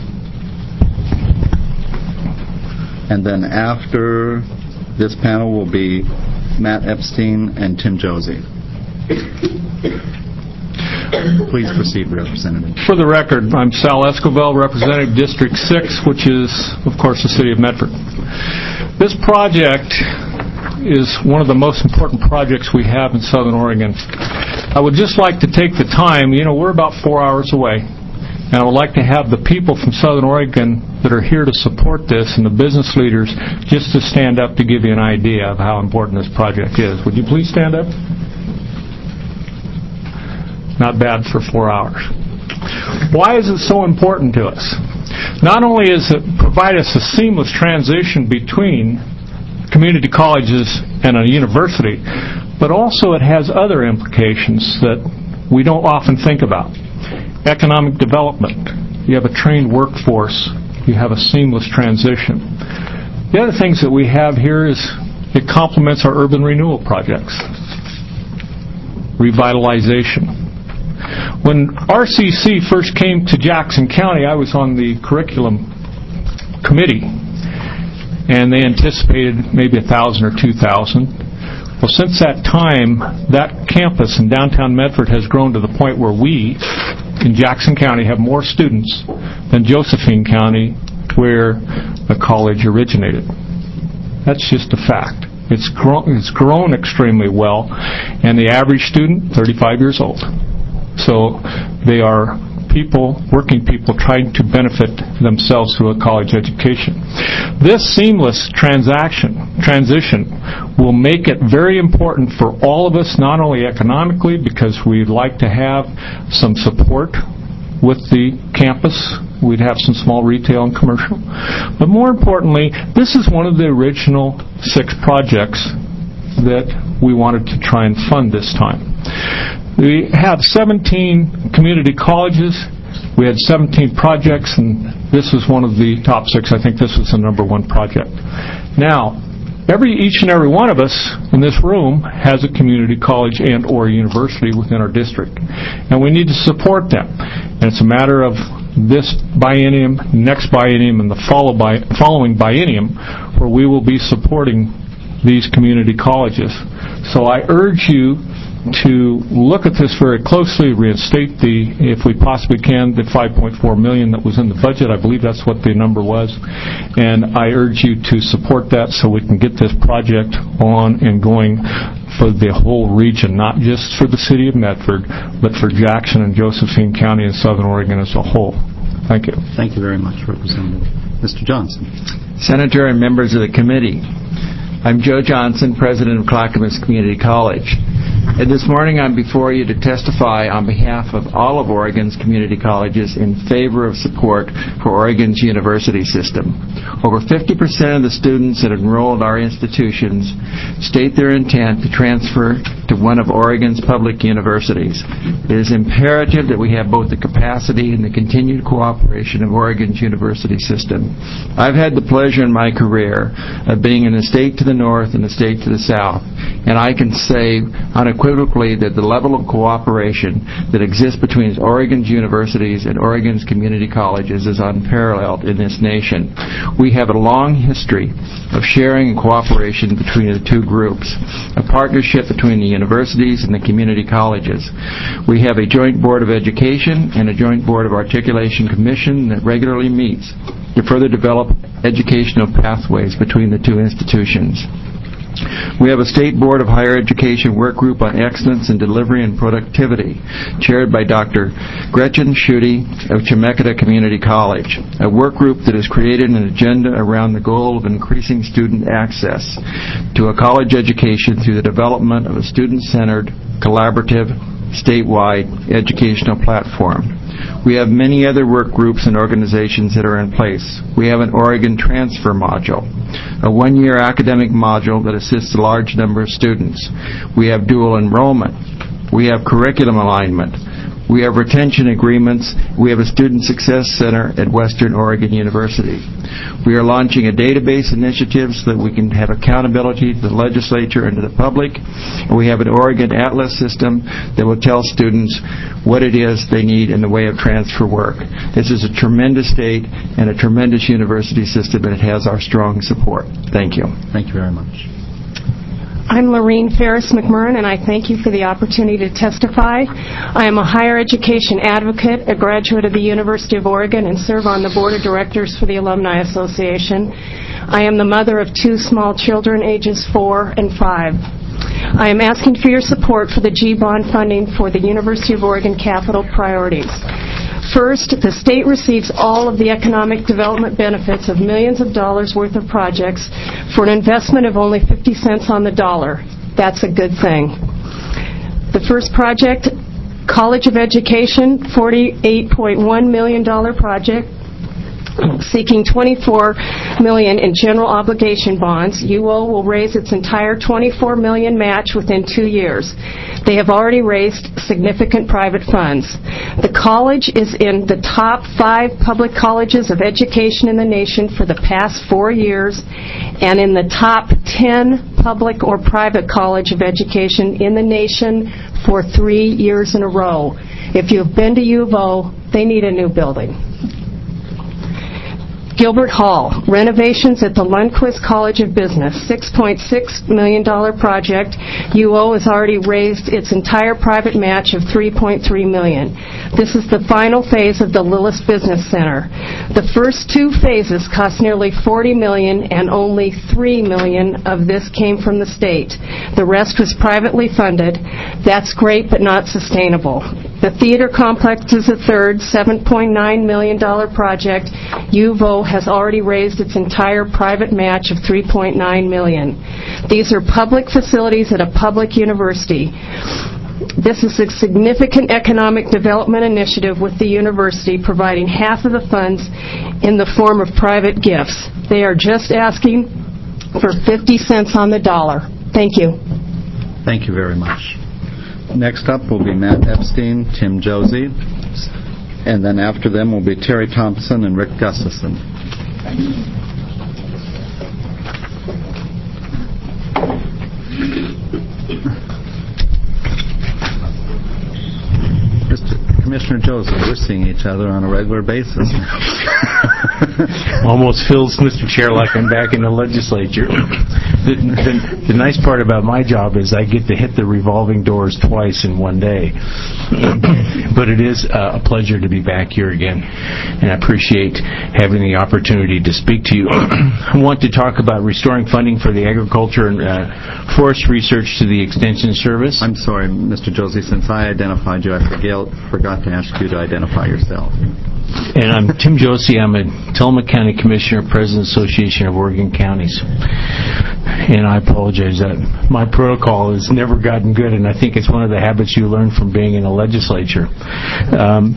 S1: And then after this panel will be Matt Epstein and Tim Josie. Please proceed, Representative.
S23: For the record, I'm Sal Escobar, representing District six, which is, of course, the city of Medford. This project is one of the most important projects we have in Southern Oregon. I would just like to take the time, you know, we're about four hours away, and I would like to have the people from Southern Oregon that are here to support this and the business leaders just to stand up to give you an idea of how important this project is. Would you please stand up? Not bad for four hours. Why is it so important to us? Not only does it provide us a seamless transition between community colleges and a university, but also it has other implications that we don't often think about. Economic development. You have a trained workforce. You have a seamless transition. The other things that we have here is it complements our urban renewal projects. Revitalization. When R C C first came to Jackson County, I was on the curriculum committee, and they anticipated maybe a thousand or two thousand. Well, since that time, that campus in downtown Medford has grown to the point where we, in Jackson County, have more students than Josephine County, where the college originated. That's just a fact. It's grown, it's grown extremely well, and the average student, thirty-five years old. So they are people, working people, trying to benefit themselves through a college education. This seamless transaction, transition will make it very important for all of us, not only economically, because we'd like to have some support with the campus. We'd have some small retail and commercial. But more importantly, this is one of the original six projects that we wanted to try and fund this time. We have seventeen community colleges. We had seventeen projects, and this was one of the top six. I think this was the number one project. Now, every each and every one of us in this room has a community college and or university within our district, and we need to support them. And it's a matter of this biennium, next biennium, and the follow by, following biennium, where we will be supporting these community colleges. So I urge you to look at this very closely, reinstate the, if we possibly can, the five point four million dollars that was in the budget. I believe that's what the number was. And I urge you to support that so we can get this project on and going for the whole region, not just for the city of Medford, but for Jackson and Josephine County and Southern Oregon as a whole. Thank you.
S1: Thank you very much, Representative. Mister Johnson.
S4: Senator and members of the committee, I'm Joe Johnson, President of Clackamas Community College. And this morning I'm before you to testify on behalf of all of Oregon's community colleges in favor of support for Oregon's university system. Over fifty percent of the students that enroll at our institutions state their intent to transfer to one of Oregon's public universities. It is imperative that we have both the capacity and the continued cooperation of Oregon's university system. I've had the pleasure in my career of being in a state to the north and a state to the south, and I can say unequivocally that the level of cooperation that exists between Oregon's universities and Oregon's community colleges is unparalleled in this nation. We have a long history of sharing and cooperation between the two groups, a partnership between the universities and the community colleges. We have a joint board of education and a joint board of articulation commission that regularly meets to further develop educational pathways between the two institutions. We have a State Board of Higher Education work group on excellence in delivery and productivity, chaired by Doctor Gretchen Schutte of Chemeketa Community College, a work group that has created an agenda around the goal of increasing student access to a college education through the development of a student-centered, collaborative, statewide educational platform. We have many other work groups and organizations that are in place. We have an Oregon Transfer Module, a one-year academic module that assists a large number of students. We have dual enrollment. We have curriculum alignment. We have retention agreements. We have a Student Success Center at Western Oregon University. We are launching a database initiative so that we can have accountability to the legislature and to the public. And we have an Oregon Atlas system that will tell students what it is they need in the way of transfer work. This is a tremendous state and a tremendous university system, and it has our strong support. Thank you.
S1: Thank you very much.
S5: I'm Lorene Ferris McMurrin, and I thank you for the opportunity to testify. I am a higher education advocate, a graduate of the University of Oregon, and serve on the board of directors for the Alumni Association. I am the mother of two small children, ages four and five. I am asking for your support for the G-bond funding for the University of Oregon capital priorities. First, the state receives all of the economic development benefits of millions of dollars worth of projects for an investment of only fifty cents on the dollar. That's a good thing. The first project, College of Education, forty-eight point one million dollars project, seeking twenty-four million dollars in general obligation bonds. U O will raise its entire twenty-four million dollars match within two years. They have already raised significant private funds. The college is in the top five public colleges of education in the nation for the past four years and in the top ten public or private college of education in the nation for three years in a row. If you've been to U of O, they need a new building. Gilbert Hall, renovations at the Lundquist College of Business, six point six million dollars project. U O has already raised its entire private match of three point three million dollars. This is the final phase of the Lillis Business Center. The first two phases cost nearly forty million dollars, and only three million dollars of this came from the state. The rest was privately funded. That's great, but not sustainable. The theater complex is a third seven point nine million dollars project. U of O has already raised its entire private match of three point nine million dollars. These are public facilities at a public university. This is a significant economic development initiative with the university providing half of the funds in the form of private gifts. They are just asking for fifty cents on the dollar. Thank you.
S1: Thank you very much. Next up will be Matt Epstein, Tim Josie, and then after them will be Terry Thompson and Rick Gustafson. Mister Commissioner Joseph, we're seeing each other on a regular basis.
S7: Almost feels, Mister Chair, like I'm back in the legislature. The, the, the nice part about my job is I get to hit the revolving doors twice in one day. But it is uh, a pleasure to be back here again, and I appreciate having the opportunity to speak to you. I want to talk about restoring funding for the agriculture and uh, forest research to the Extension Service.
S1: I'm sorry, Mister Josie, since I identified you, I forget, forgot to ask you to identify yourself.
S7: And I'm Tim Josie. I'm a Tillamook County Commissioner, President Association of Oregon Counties. And I apologize that my protocol has never gotten good, and I think it's one of the habits you learn from being in a legislature. Um,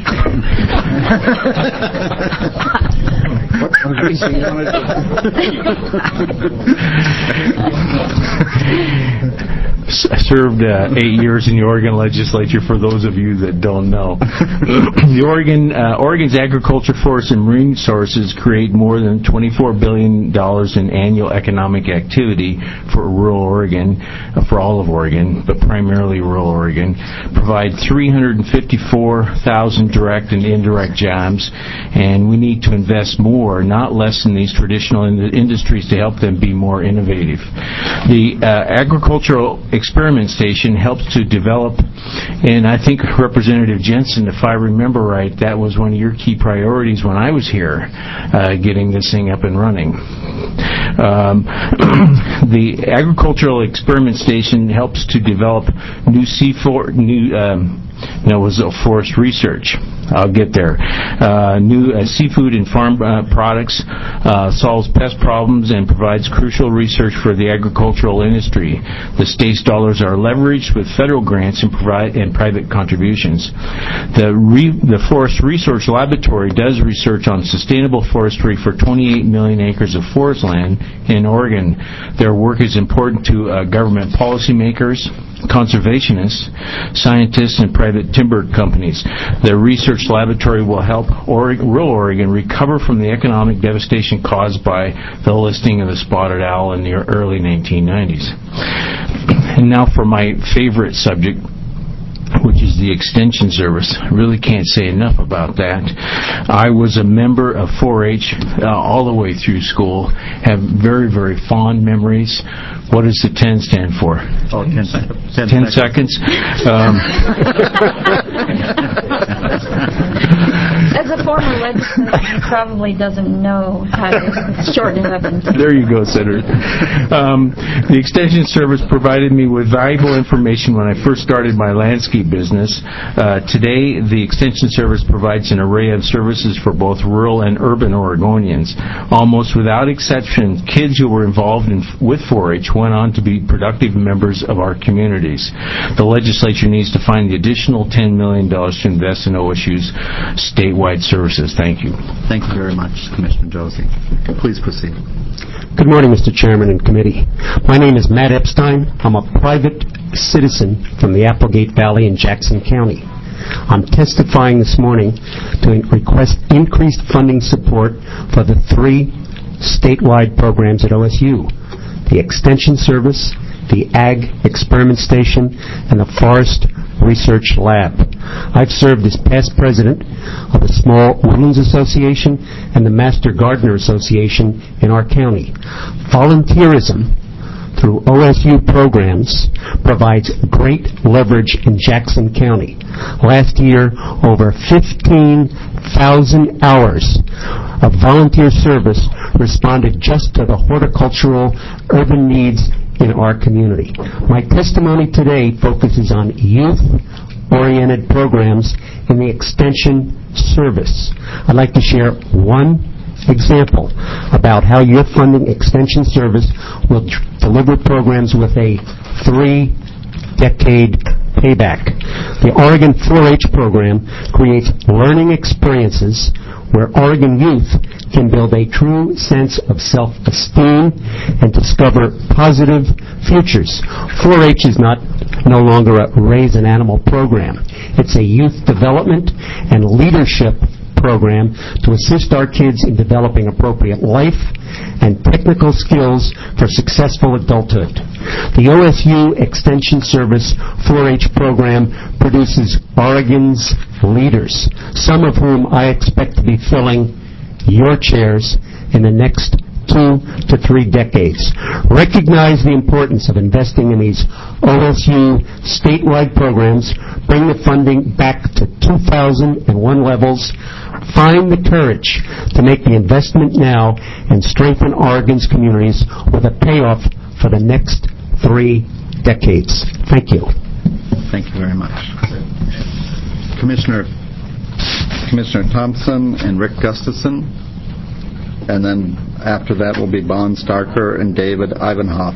S7: I served uh, eight years in the Oregon legislature, for those of you that don't know. the Oregon uh, Oregon's agriculture, forest, and marine resources create more than twenty-four billion dollars in annual economic activity for rural Oregon, uh, for all of Oregon, but primarily rural Oregon, provide three hundred fifty-four thousand direct and indirect jobs, and we need to invest more, not less, in these traditional in- industries to help them be more innovative. The uh, agricultural experiment station helps to develop, and I think Representative Jensen, if I remember right, that was one of your key priorities when I was here, uh, getting this thing up and running. Um, the agricultural experiment station helps to develop new seafood, new um, no, it was uh, forest research. I'll get there. Uh, new uh, seafood and farm uh, products, uh, solves pest problems, and provides crucial research for the agricultural industry. The state's dollars are leveraged with federal grants and provide and private contributions. The re, the Forest Research Laboratory does research on sustainable forestry for twenty-eight million acres of forest land in Oregon. Their work is important to uh, government policymakers, conservationists, scientists, and private timber companies. The research laboratory will help Oregon, rural Oregon recover from the economic devastation caused by the listing of the spotted owl in the early nineteen nineties.
S23: And now for my favorite subject, which is the Extension Service. I really can't say enough about that. I was a member of four H uh, all the way through school, have very, very fond memories. What does the ten stand for?
S1: Oh, ten, ten,
S23: ten seconds. Um,
S8: As a former legislator, he probably doesn't know how to shorten it up. Into
S23: there you go, Senator. Um, the Extension Service provided me with valuable information when I first started my landscape business. Uh, today, the Extension Service provides an array of services for both rural and urban Oregonians. Almost without exception, kids who were involved in, with four H went on to be productive members of our communities. The legislature needs to find the additional ten million dollars to invest in O S U's statewide services. Thank you.
S1: Thank you very much, Commissioner Josie. Please proceed.
S9: Good morning, Mister Chairman and committee. My name is Matt Epstein. I'm a private citizen from the Applegate Valley in Jackson County. I'm testifying this morning to request increased funding support for the three statewide programs at O S U: the Extension Service, the Ag Experiment Station, and the Forest Research Lab. I've served as past president of the Small Woodlands Association and the Master Gardener Association in our county. Volunteerism through O S U programs provides great leverage in Jackson County. Last year, over fifteen thousand hours of volunteer service responded just to the horticultural urban needs in our community. My testimony today focuses on youth-oriented programs in the Extension Service. I'd like to share one example about how your funding Extension Service will tr- deliver programs with a three-decade payback. The Oregon four H program creates learning experiences where Oregon youth can build a true sense of self-esteem and discover positive futures. four H is not no longer a raise an animal program. It's a youth development and leadership program to assist our kids in developing appropriate life and technical skills for successful adulthood. The O S U Extension Service four H program produces Oregon's leaders, some of whom I expect to be filling your chairs in the next two to three decades. Recognize the importance of investing in these O S U statewide programs. Bring the funding back to two thousand one levels. Find the courage to make the investment now and strengthen Oregon's communities with a payoff for the next three decades. Thank you.
S1: Thank you very much. Commissioner Commissioner Thompson and Rick Gustafson, and then after that will be Bon Starker and David Ivanhoff.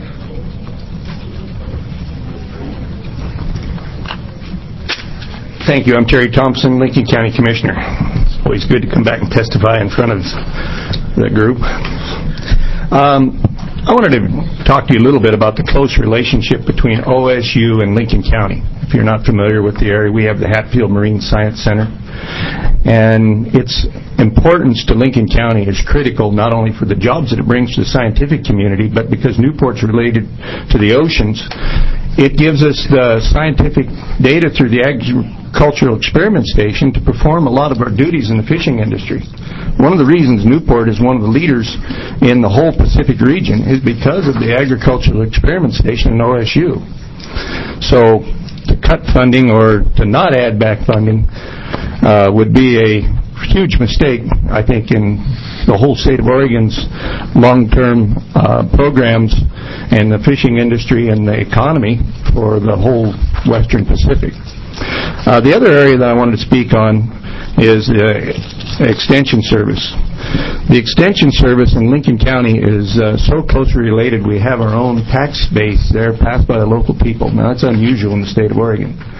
S23: Thank you. I'm Terry Thompson, Lincoln County Commissioner. It's always good to come back and testify in front of the group. Um, I wanted to talk to you a little bit about the close relationship between O S U and Lincoln County. If you're not familiar with the area, we have the Hatfield Marine Science Center. And its importance to Lincoln County is critical not only for the jobs that it brings to the scientific community, but because Newport's related to the oceans, it gives us the scientific data through the Agricultural Experiment Station to perform a lot of our duties in the fishing industry. One of the reasons Newport is one of the leaders in the whole Pacific region is because of the Agricultural Experiment Station in O S U. So to cut funding or to not add back funding uh, would be a huge mistake, I think, in the whole state of Oregon's long-term uh, programs and the fishing industry and the economy for the whole Western Pacific. Uh, the other area that I wanted to speak on is uh, Extension Service. The Extension Service in Lincoln County is uh, so closely related, we have our own tax base there passed by the local people. Now, that's unusual in the state of Oregon.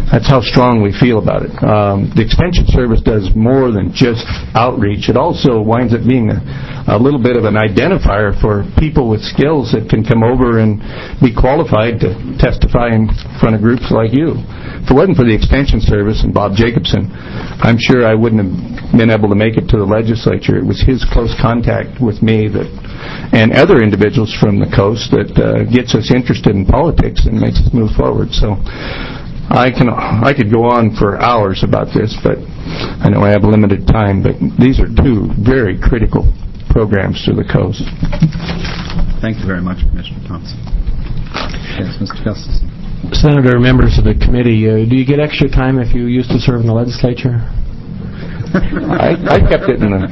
S7: That's how strong we feel about it. Um, the Extension Service does more than just outreach. It also winds up being a, a little bit of an identifier for people with skills that can come over and be qualified to testify in front of groups like you. If it wasn't for the Extension Service and Bob Jacobson, I'm sure I wouldn't have been able to make it to the legislature. It was his close contact with me that, and other individuals from the coast that uh, gets us interested in politics and makes us move forward. So I can I could go on for hours about this, but I know I have limited time. But these are two very critical programs to the coast.
S1: Thank you very much, Commissioner Thompson. Yes, Mister Gustafson.
S9: Senator, members of the committee, uh, do you get extra time if you used to serve in the legislature?
S7: I, I kept it in the...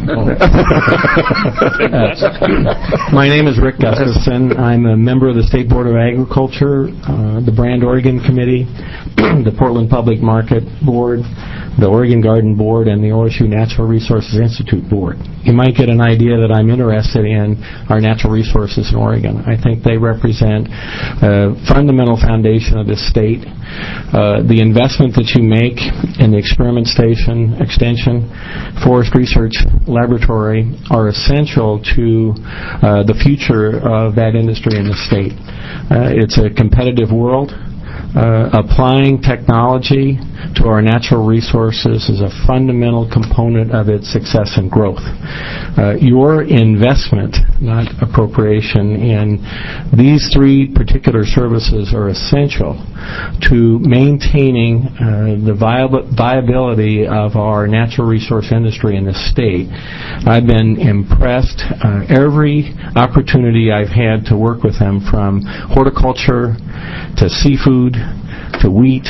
S9: uh, my name is Rick Gustafson. I'm a member of the State Board of Agriculture, uh, the Brand Oregon Committee, the Portland Public Market Board, the Oregon Garden Board, and the O S U Natural Resources Institute Board. You might get an idea that I'm interested in our natural resources in Oregon. I think they represent a fundamental foundation of this state. Uh, the investment that you make in the experiment station, extension, forest research laboratory are essential to uh, the future of that industry in the state. Uh, it's a competitive world. Uh, applying technology to our natural resources is a fundamental component of its success and growth. Uh, your investment, not appropriation, in these three particular services are essential to maintaining uh, the viab- viability of our natural resource industry in the state. I've been impressed uh, every opportunity I've had to work with them, from horticulture to seafood to wheat,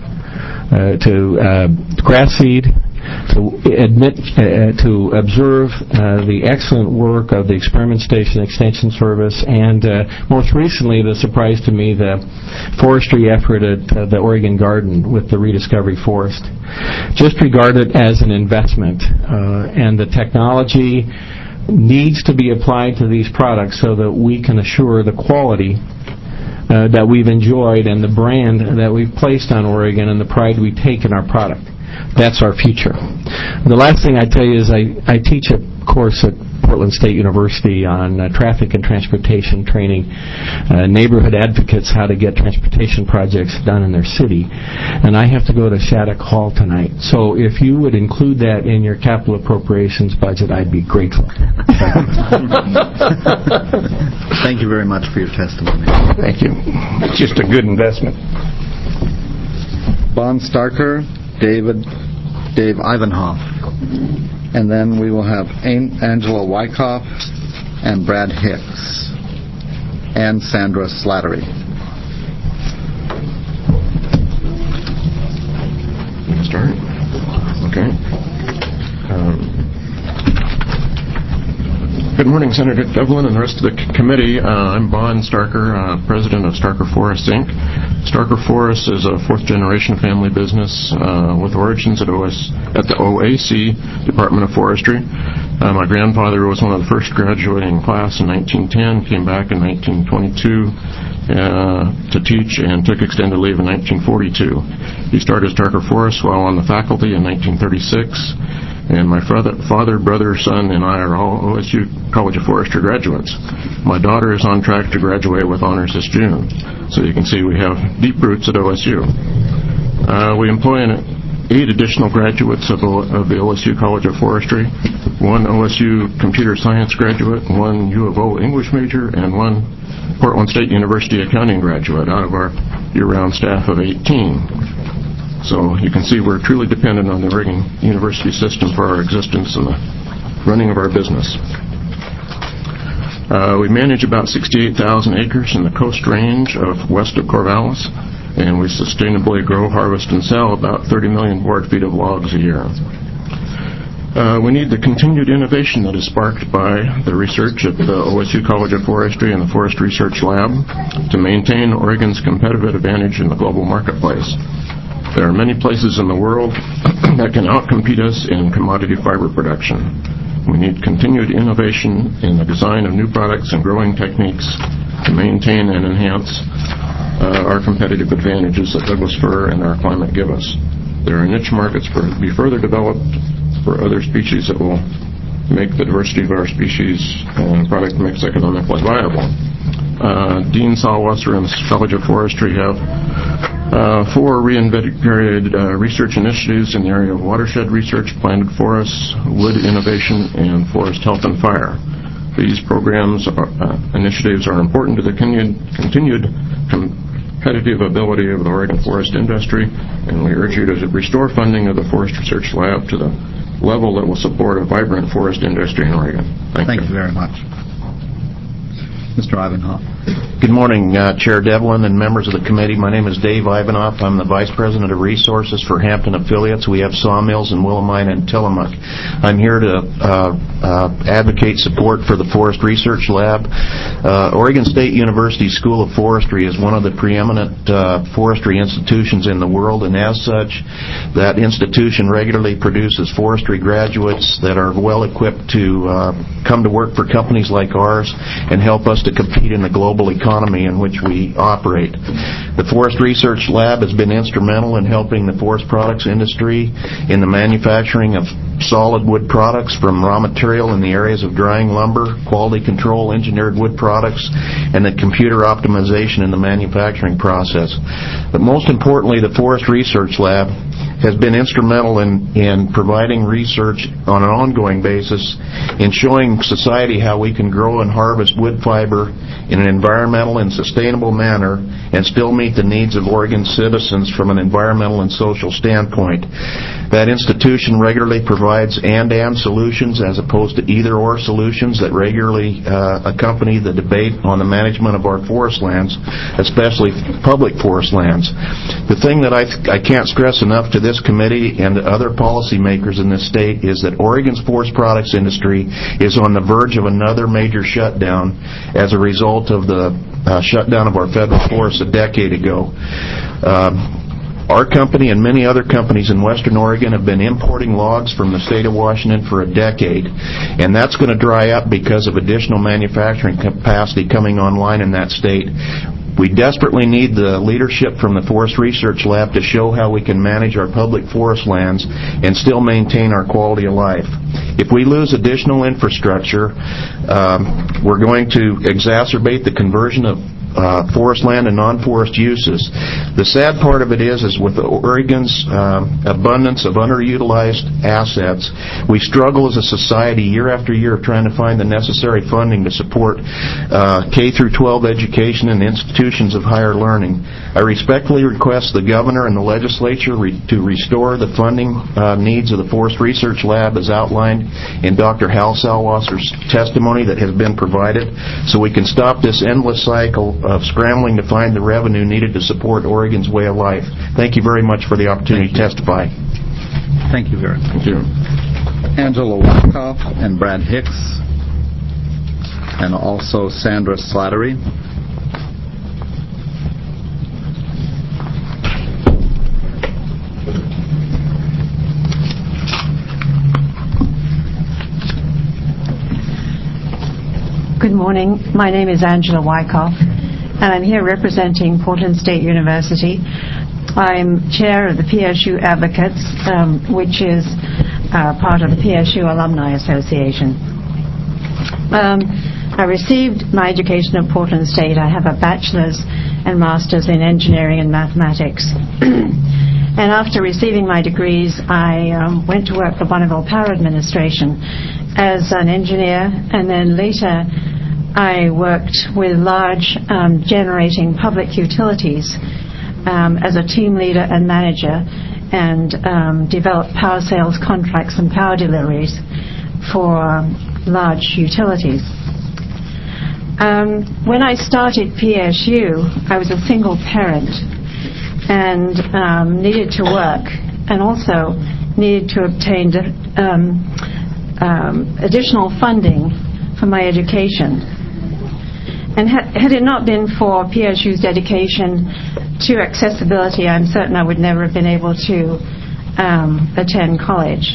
S9: uh, to uh, grass seed, to admit, uh, to observe uh, the excellent work of the Experiment Station Extension Service, and uh, most recently, the surprise to me, the forestry effort at uh, the Oregon Garden with the Rediscovery Forest. Just regard it as an investment, uh, and the technology needs to be applied to these products so that we can assure the quality Uh, that we've enjoyed and the brand that we've placed on Oregon and the pride we take in our product. That's our future. The last thing I tell you is I, I teach a course at Portland State University on uh, traffic and transportation training, uh, neighborhood advocates, how to get transportation projects done in their city. And I have to go to Shattuck Hall tonight. So if you would include that in your capital appropriations budget, I'd be grateful.
S1: Thank you very much for your testimony.
S7: Thank you. It's just a good investment.
S1: Bon Starker, David, Dave Ivanhoff. And then we will have Angela Wyckoff and Brad Hicks and Sandra Slattery.
S10: Start? Okay. Um, Good morning, Senator Devlin and the rest of the c- committee. Uh, I'm Bon Starker, uh, president of Starker Forests, Incorporated. Starker Forests is a fourth-generation family business uh, with origins at, O S, at the O A C, Department of Forestry. Uh, my grandfather was one of the first graduating class in nineteen ten, came back in nineteen twenty-two uh, to teach, and took extended leave in nineteen forty-two. He started Starker Forests while on the faculty in nineteen thirty-six. And my father, father, brother, son, and I are all O S U College of Forestry graduates. My daughter is on track to graduate with honors this June. So you can see we have deep roots at O S U. Uh, we employ an, eight additional graduates of, o, of the O S U College of Forestry, one O S U Computer Science graduate, one U of O English major, and one Portland State University accounting graduate out of our year-round staff of eighteen. So you can see we're truly dependent on the Oregon University system for our existence and the running of our business. Uh, we manage about sixty-eight thousand acres in the Coast Range of west of Corvallis, and we sustainably grow, harvest, and sell about thirty million board feet of logs a year. Uh, we need the continued innovation that is sparked by the research at the O S U College of Forestry and the Forest Research Lab to maintain Oregon's competitive advantage in the global marketplace. There are many places in the world that can outcompete us in commodity fiber production. We need continued innovation in the design of new products and growing techniques to maintain and enhance uh, our competitive advantages that Douglas fir and our climate give us. There are niche markets for be further developed for other species that will make the diversity of our species and product mix economically viable. Uh, Dean Salwasser and the College of Forestry have uh, four reinvigorated uh, research initiatives in the area of watershed research, planted forests, wood innovation, and forest health and fire. These programs, are, uh, initiatives are important to the continued, continued competitive ability of the Oregon forest industry, and we urge you to restore funding of the Forest Research Lab to the level that will support a vibrant forest industry in Oregon. Thank,
S1: Thank
S10: you.
S1: you very much. Mister Ivanhoff.
S13: Good morning, uh, Chair Devlin and members of the committee. My name is Dave Ivanhoff. I'm the Vice President of Resources for Hampton Affiliates. We have sawmills in Willamine and Tillamook. I'm here to uh, uh, advocate support for the Forest Research Lab. Uh, Oregon State University School of Forestry is one of the preeminent uh, forestry institutions in the world, and as such, that institution regularly produces forestry graduates that are well equipped to uh, come to work for companies like ours and help us to compete in the global economy in which we operate. The Forest Research Lab has been instrumental in helping the forest products industry in the manufacturing of solid wood products from raw material in the areas of drying lumber, quality control, engineered wood products, and the computer optimization in the manufacturing process. But most importantly, the Forest Research Lab has been instrumental in, in providing research on an ongoing basis in showing society how we can grow and harvest wood fiber in an environmental and sustainable manner and still meet the needs of Oregon citizens from an environmental and social standpoint. That institution regularly provides and-and solutions as opposed to either-or solutions that regularly uh, accompany the debate on the management of our forest lands, especially public forest lands. The thing that I, th- I can't stress enough to this committee and to other policymakers in this state is that Oregon's forest products industry is on the verge of another major shutdown as a result of the uh, shutdown of our federal forests a decade ago. Um, Our company and many other companies in Western Oregon have been importing logs from the state of Washington for a decade, and that's going to dry up because of additional manufacturing capacity coming online in that state. We desperately need the leadership from the Forest Research Lab to show how we can manage our public forest lands and still maintain our quality of life. If we lose additional infrastructure, um, we're going to exacerbate the conversion of Uh, forest land and non-forest uses. The sad part of it is, is with Oregon's uh, abundance of underutilized assets, we struggle as a society year after year trying to find the necessary funding to support uh, K through twelve education and institutions of higher learning. I respectfully request the governor and the legislature re- to restore the funding uh, needs of the Forest Research Lab as outlined in Doctor Hal Salwasser's testimony that has been provided, so we can stop this endless cycle of scrambling to find the revenue needed to support Oregon's way of life. Thank you very much for the opportunity to testify.
S1: Thank you very much.
S10: Thank you.
S1: Angela Wyckoff and Brad Hicks, and also Sandra Slattery.
S14: Good morning. My name is Angela Wyckoff, and I'm here representing Portland State University. I'm chair of the P S U Advocates, um, which is uh, part of the P S U Alumni Association. Um, I received my education at Portland State. I have a bachelor's and master's in engineering and mathematics. And after receiving my degrees, I um, went to work for Bonneville Power Administration as an engineer, and then later I worked with large um, generating public utilities um, as a team leader and manager, and um, developed power sales contracts and power deliveries for um, large utilities. Um, when I started P S U, I was a single parent and um, needed to work, and also needed to obtain um, um, additional funding for my education. And ha- had it not been for P S U's dedication to accessibility, I'm certain I would never have been able to um, attend college.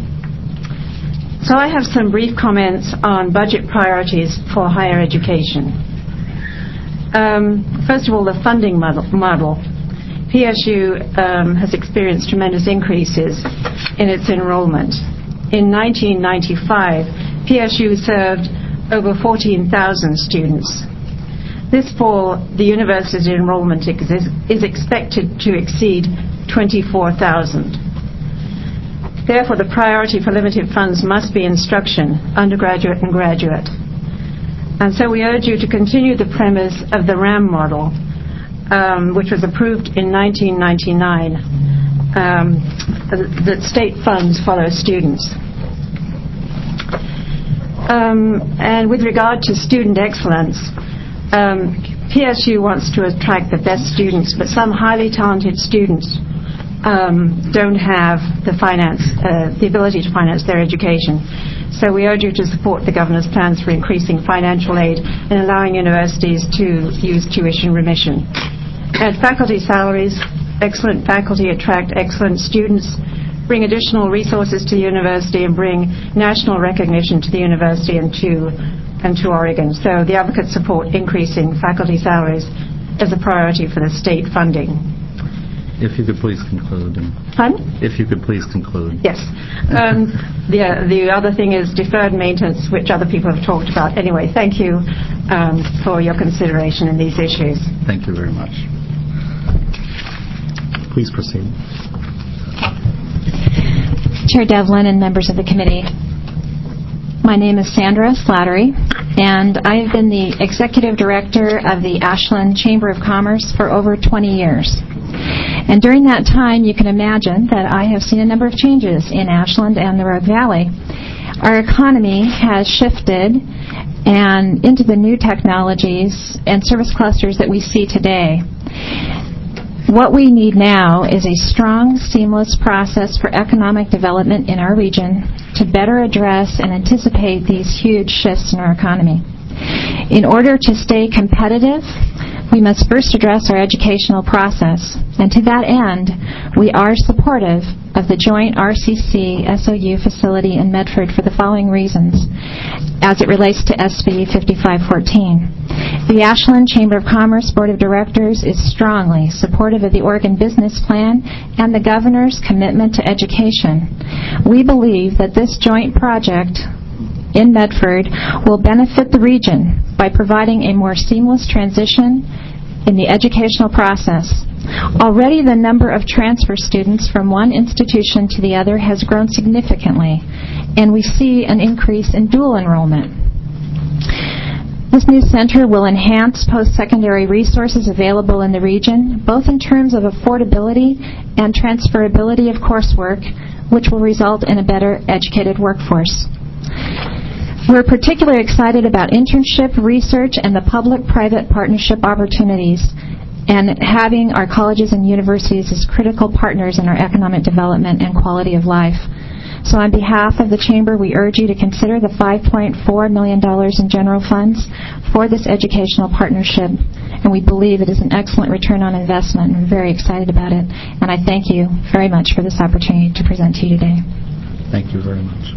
S14: So I have some brief comments on budget priorities for higher education. Um, First of all, the funding model. model. P S U um, has experienced tremendous increases in its enrollment. In nineteen ninety-five, P S U served over fourteen thousand students. This fall, the university's enrollment ex- is expected to exceed twenty-four thousand. Therefore, the priority for limited funds must be instruction, undergraduate and graduate. And so we urge you to continue the premise of the RAM model, um, which was approved in nineteen ninety-nine, um, that state funds follow students. Um, and with regard to student excellence, um, P S U wants to attract the best students, but some highly talented students um, don't have the finance, uh, the ability to finance their education. So we urge you to support the Governor's plans for increasing financial aid and allowing universities to use tuition remission. And faculty salaries, excellent faculty attract excellent students, bring additional resources to the university, and bring national recognition to the university and to, and to Oregon. So the advocates support increasing faculty salaries as a priority for the state funding.
S1: If you could please conclude.
S14: Pardon?
S1: If you could please conclude.
S14: Yes. Um, the, uh, the other thing is deferred maintenance, which other people have talked about. Anyway, thank you um, for your consideration in these issues.
S1: Thank you very much. Please proceed.
S8: Chair Devlin and members of the committee, my name is Sandra Slattery, and I have been the Executive Director of the Ashland Chamber of Commerce for over twenty years. And during that time, you can imagine that I have seen a number of changes in Ashland and the Rogue Valley. Our economy has shifted and into the new technologies and service clusters that we see today. What we need now is a strong, seamless process for economic development in our region to better address and anticipate these huge shifts in our economy. In order to stay competitive, we must first address our educational process, and to that end, we are supportive of the joint R C C S O U facility in Medford for the following reasons, as it relates to S B fifty-five fourteen. The Ashland Chamber of Commerce Board of Directors is strongly supportive of the Oregon Business Plan and the Governor's commitment to education. We believe that this joint project in Medford will benefit the region by providing a more seamless transition in the educational process. Already the number of transfer students from one institution to the other has grown significantly, and we see an increase in dual enrollment. This new center will enhance post-secondary resources available in the region, both in terms of affordability and transferability of coursework, which will result in a better educated workforce. We're particularly excited about internship, research, and the public-private partnership opportunities, and having our colleges and universities as critical partners in our economic development and quality of life. So on behalf of the Chamber, we urge you to consider the five point four million dollars in general funds for this educational partnership, and we believe it is an excellent return on investment. We're very excited about it, and I thank you very much for this opportunity to present to you today.
S1: Thank you very much.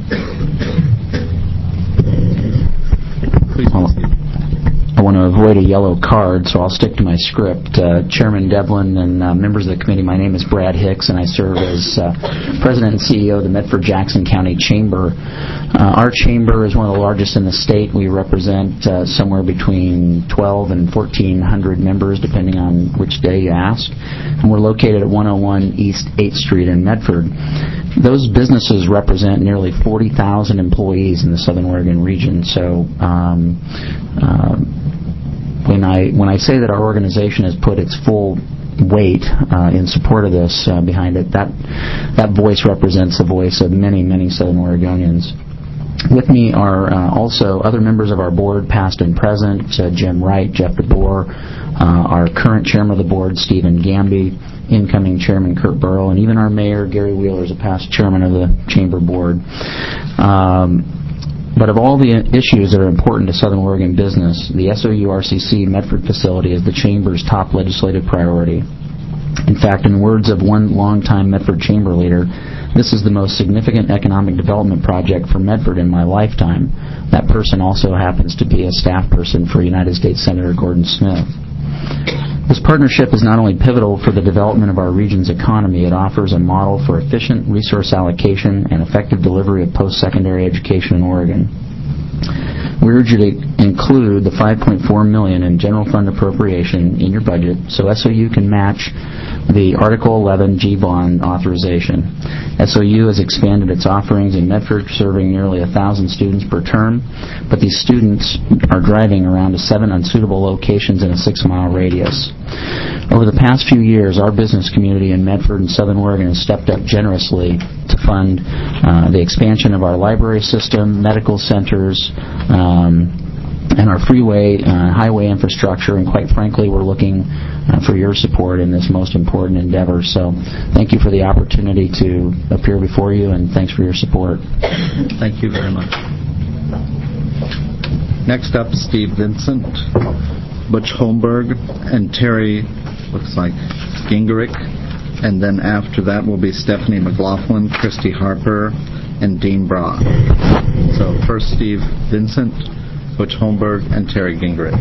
S15: Please proceed. I want to avoid a yellow card, so I'll stick to my script. Uh, Chairman Devlin and uh, members of the committee, my name is Brad Hicks, and I serve as uh, President and C E O of the Medford-Jackson County Chamber. Uh, our chamber is one of the largest in the state. We represent uh, somewhere between twelve and fourteen hundred members, depending on which day you ask. And we're located at one oh one East eighth Street in Medford. Those businesses represent nearly forty thousand employees in the Southern Oregon region. So um, uh, when I when I say that our organization has put its full weight uh, in support of this uh, behind it, that that voice represents the voice of many, many Southern Oregonians. With me are uh, also other members of our board, past and present, uh, Jim Wright, Jeff DeBoer, uh, our current chairman of the board, Stephen Gamby, incoming chairman Kurt Burrow, and even our mayor, Gary Wheeler, is a past chairman of the chamber board. Um, but of all the issues that are important to Southern Oregon business, the S O U R C C Medford facility is the chamber's top legislative priority. In fact, in the words of one longtime Medford chamber leader, this is the most significant economic development project for Medford in my lifetime. That person also happens to be a staff person for United States Senator Gordon Smith. This partnership is not only pivotal for the development of our region's economy, it offers a model for efficient resource allocation and effective delivery of post-secondary education in Oregon. We urge you to include the five point four million dollars in general fund appropriation in your budget so S O U can match the Article eleven G bond authorization. S O U has expanded its offerings in Medford, serving nearly one thousand students per term, but these students are driving around to seven unsuitable locations in a six-mile radius. Over the past few years, our business community in Medford and Southern Oregon has stepped up generously to fund uh, the expansion of our library system, medical centers, um, and our freeway, uh, highway infrastructure, and quite frankly, we're looking uh, for your support in this most important endeavor. So thank you for the opportunity to appear before you, and thanks for your support.
S1: Thank you very much. Next up, Steve Vincent, Butch Holmberg, and Terry, looks like, Gingerich. And then after that will be Stephanie McLaughlin, Christy Harper, and Dean Braun. So first, Steve Vincent, Butch Holmberg, and Terry Gingerich.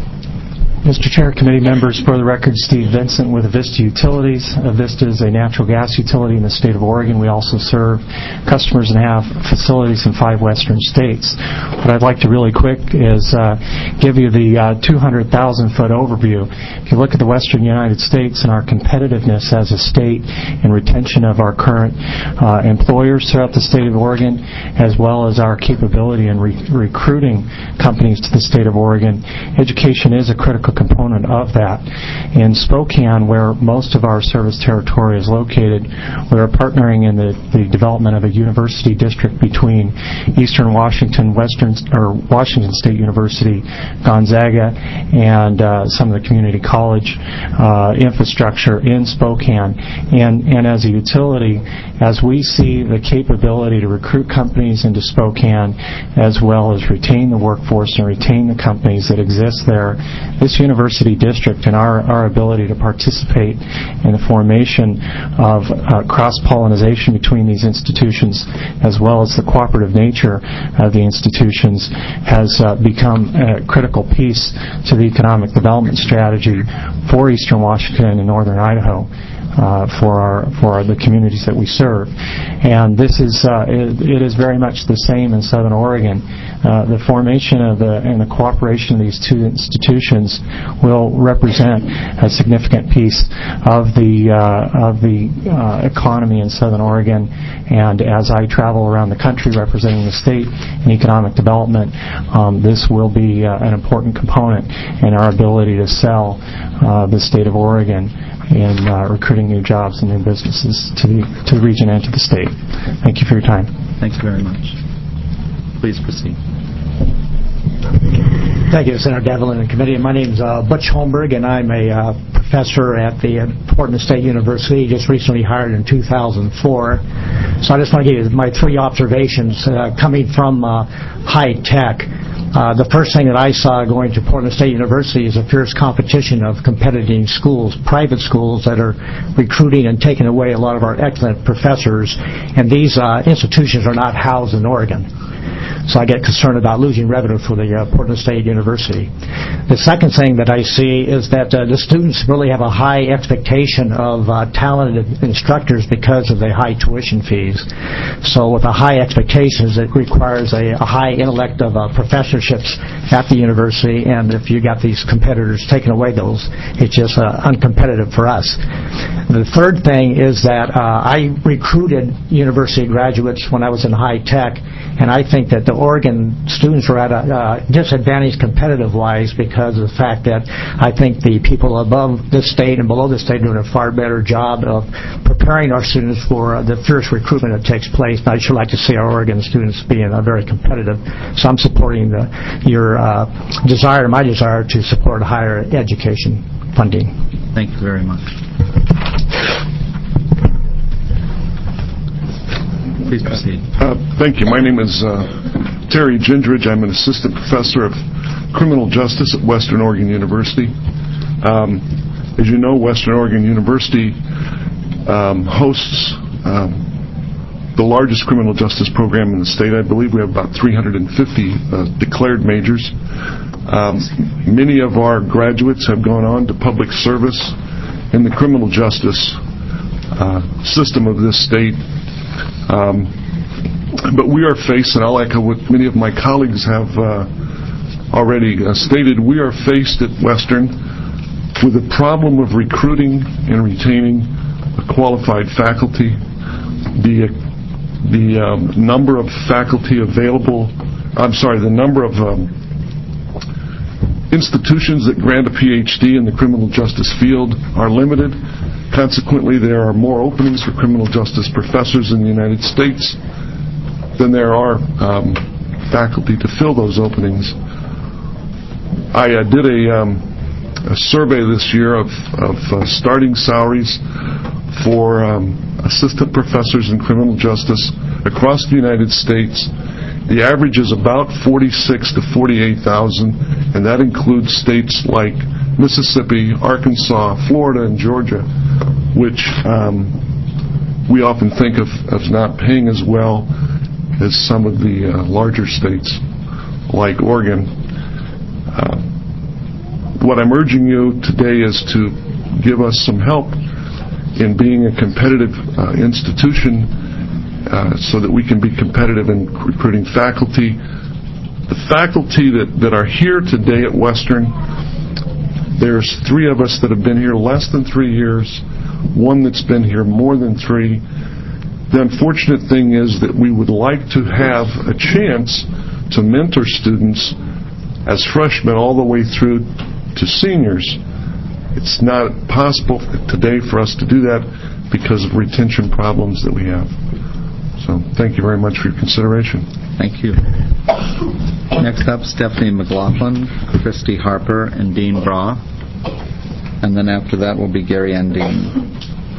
S16: Mister Chair, committee members, for the record, Steve Vincent with Avista Utilities. Avista is a natural gas utility in the state of Oregon. We also serve customers and have facilities in five western states. What I'd like to really quick is uh, give you the uh, two hundred thousand foot overview. If you look at the western United States and our competitiveness as a state and retention of our current uh, employers throughout the state of Oregon, as well as our capability in re- recruiting companies to the state of Oregon, education is a critical component of that. In Spokane, where most of our service territory is located, we are partnering in the, the development of a university district between Eastern Washington, Western or Washington State University, Gonzaga, and uh, some of the community college uh, infrastructure in Spokane. And, and as a utility, as we see the capability to recruit companies into Spokane, as well as retain the workforce and retain the companies that exist there, this university district and our, our ability to participate in the formation of uh, cross-pollination between these institutions, as well as the cooperative nature of the institutions, has uh, become a critical piece to the economic development strategy for Eastern Washington and Northern Idaho. Uh, for our for our, the communities that we serve, and this is uh, it, it is very much the same in Southern Oregon. Uh, the formation of the and the cooperation of these two institutions will represent a significant piece of the uh, of the uh, economy in Southern Oregon. And as I travel around the country representing the state in economic development, um, this will be uh, an important component in our ability to sell uh, the state of Oregon in uh, recruiting new jobs and new businesses to the to the region and to the state. Thank you for your time.
S1: Thank you very much. Please proceed.
S17: Thank you, Senator Devlin and committee. My name is uh, Butch Holmberg, and I'm a uh, professor at the uh, Portland State University, just recently hired in two thousand four. So I just want to give you my three observations uh, coming from uh, high tech. Uh, the first thing that I saw going to Portland State University is a fierce competition of competing schools, private schools that are recruiting and taking away a lot of our excellent professors, and these uh, institutions are not housed in Oregon. So I get concerned about losing revenue for the uh, Portland State University. The second thing that I see is that uh, the students really have a high expectation of uh, talented instructors because of the high tuition fees. So with a high expectations, it requires a, a high intellect of uh, professorships at the university, and if you got these competitors taking away those, it's just uh, uncompetitive for us. The third thing is that uh, I recruited university graduates when I was in high tech, and I think that the Oregon students are at a uh, disadvantage competitive-wise because of the fact that I think the people above this state and below this state are doing a far better job of preparing our students for uh, the fierce recruitment that takes place. And I'd sure like to see our Oregon students being uh, very competitive. So I'm supporting the, your uh, desire, my desire, to support higher education funding.
S1: Thank you very much. Please proceed.
S18: Uh, thank you. My name is uh, Terry Gingerich. I'm an assistant professor of criminal justice at Western Oregon University. Um, as you know, Western Oregon University um, hosts um, the largest criminal justice program in the state. I believe we have about three hundred fifty uh, declared majors. Um, many of our graduates have gone on to public service in the criminal justice uh, system of this state. Um, but we are faced, and I'll echo what many of my colleagues have uh, already uh, stated, we are faced at Western with a problem of recruiting and retaining a qualified faculty. The, the um, number of faculty available, I'm sorry, the number of um, institutions that grant a P H D in the criminal justice field are limited. Consequently, there are more openings for criminal justice professors in the United States than there are um, faculty to fill those openings. I uh, did a, um, a survey this year of, of uh, starting salaries for um, assistant professors in criminal justice across the United States. The average is about forty-six to forty-eight thousand, and that includes states like Mississippi, Arkansas, Florida, and Georgia, which um, we often think of as not paying as well as some of the uh, larger states like Oregon. Uh, what I'm urging you today is to give us some help in being a competitive uh, institution uh, so that we can be competitive in recruiting faculty. The faculty that, that are here today at Western, there's three of us that have been here less than three years, one that's been here more than three. The unfortunate thing is that we would like to have a chance to mentor students as freshmen all the way through to seniors. It's not possible today for us to do that because of retention problems that we have. So thank you very much for your consideration.
S1: Thank you. Next up, Stephanie McLaughlin, Christy Harper, and Dean Braw. And then after that will be Gary Ann Dean.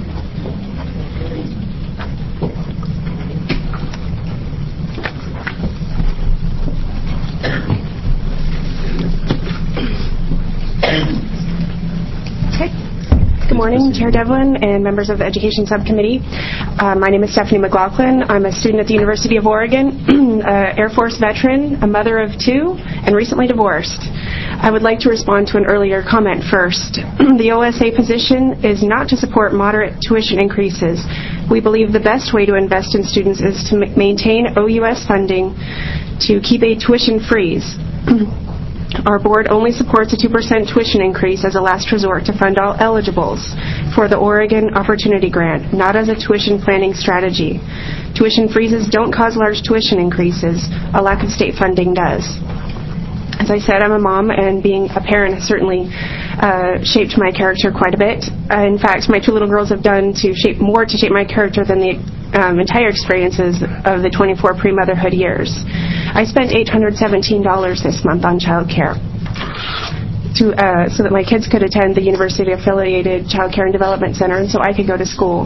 S5: Good morning, Chair Devlin and members of the Education Subcommittee. Uh, my name is Stephanie McLaughlin. I'm a student at the University of Oregon, uh, Air Force veteran, a mother of two, and recently divorced. I would like to respond to an earlier comment first. The O S A position is not to support moderate tuition increases. We believe the best way to invest in students is to m- maintain O U S funding to keep a tuition freeze. Our board only supports a two percent tuition increase as a last resort to fund all eligibles for the Oregon Opportunity Grant, not as a tuition planning strategy. Tuition freezes don't cause large tuition increases. A lack of state funding does. As I said, I'm a mom, and being a parent has certainly uh, shaped my character quite a bit. Uh, in fact, my two little girls have done to shape more to shape my character than the um, entire experiences of the twenty-four pre-motherhood years. I spent eight hundred seventeen dollars this month on child care to, uh, so that my kids could attend the university-affiliated Child Care and Development Center, and so I could go to school.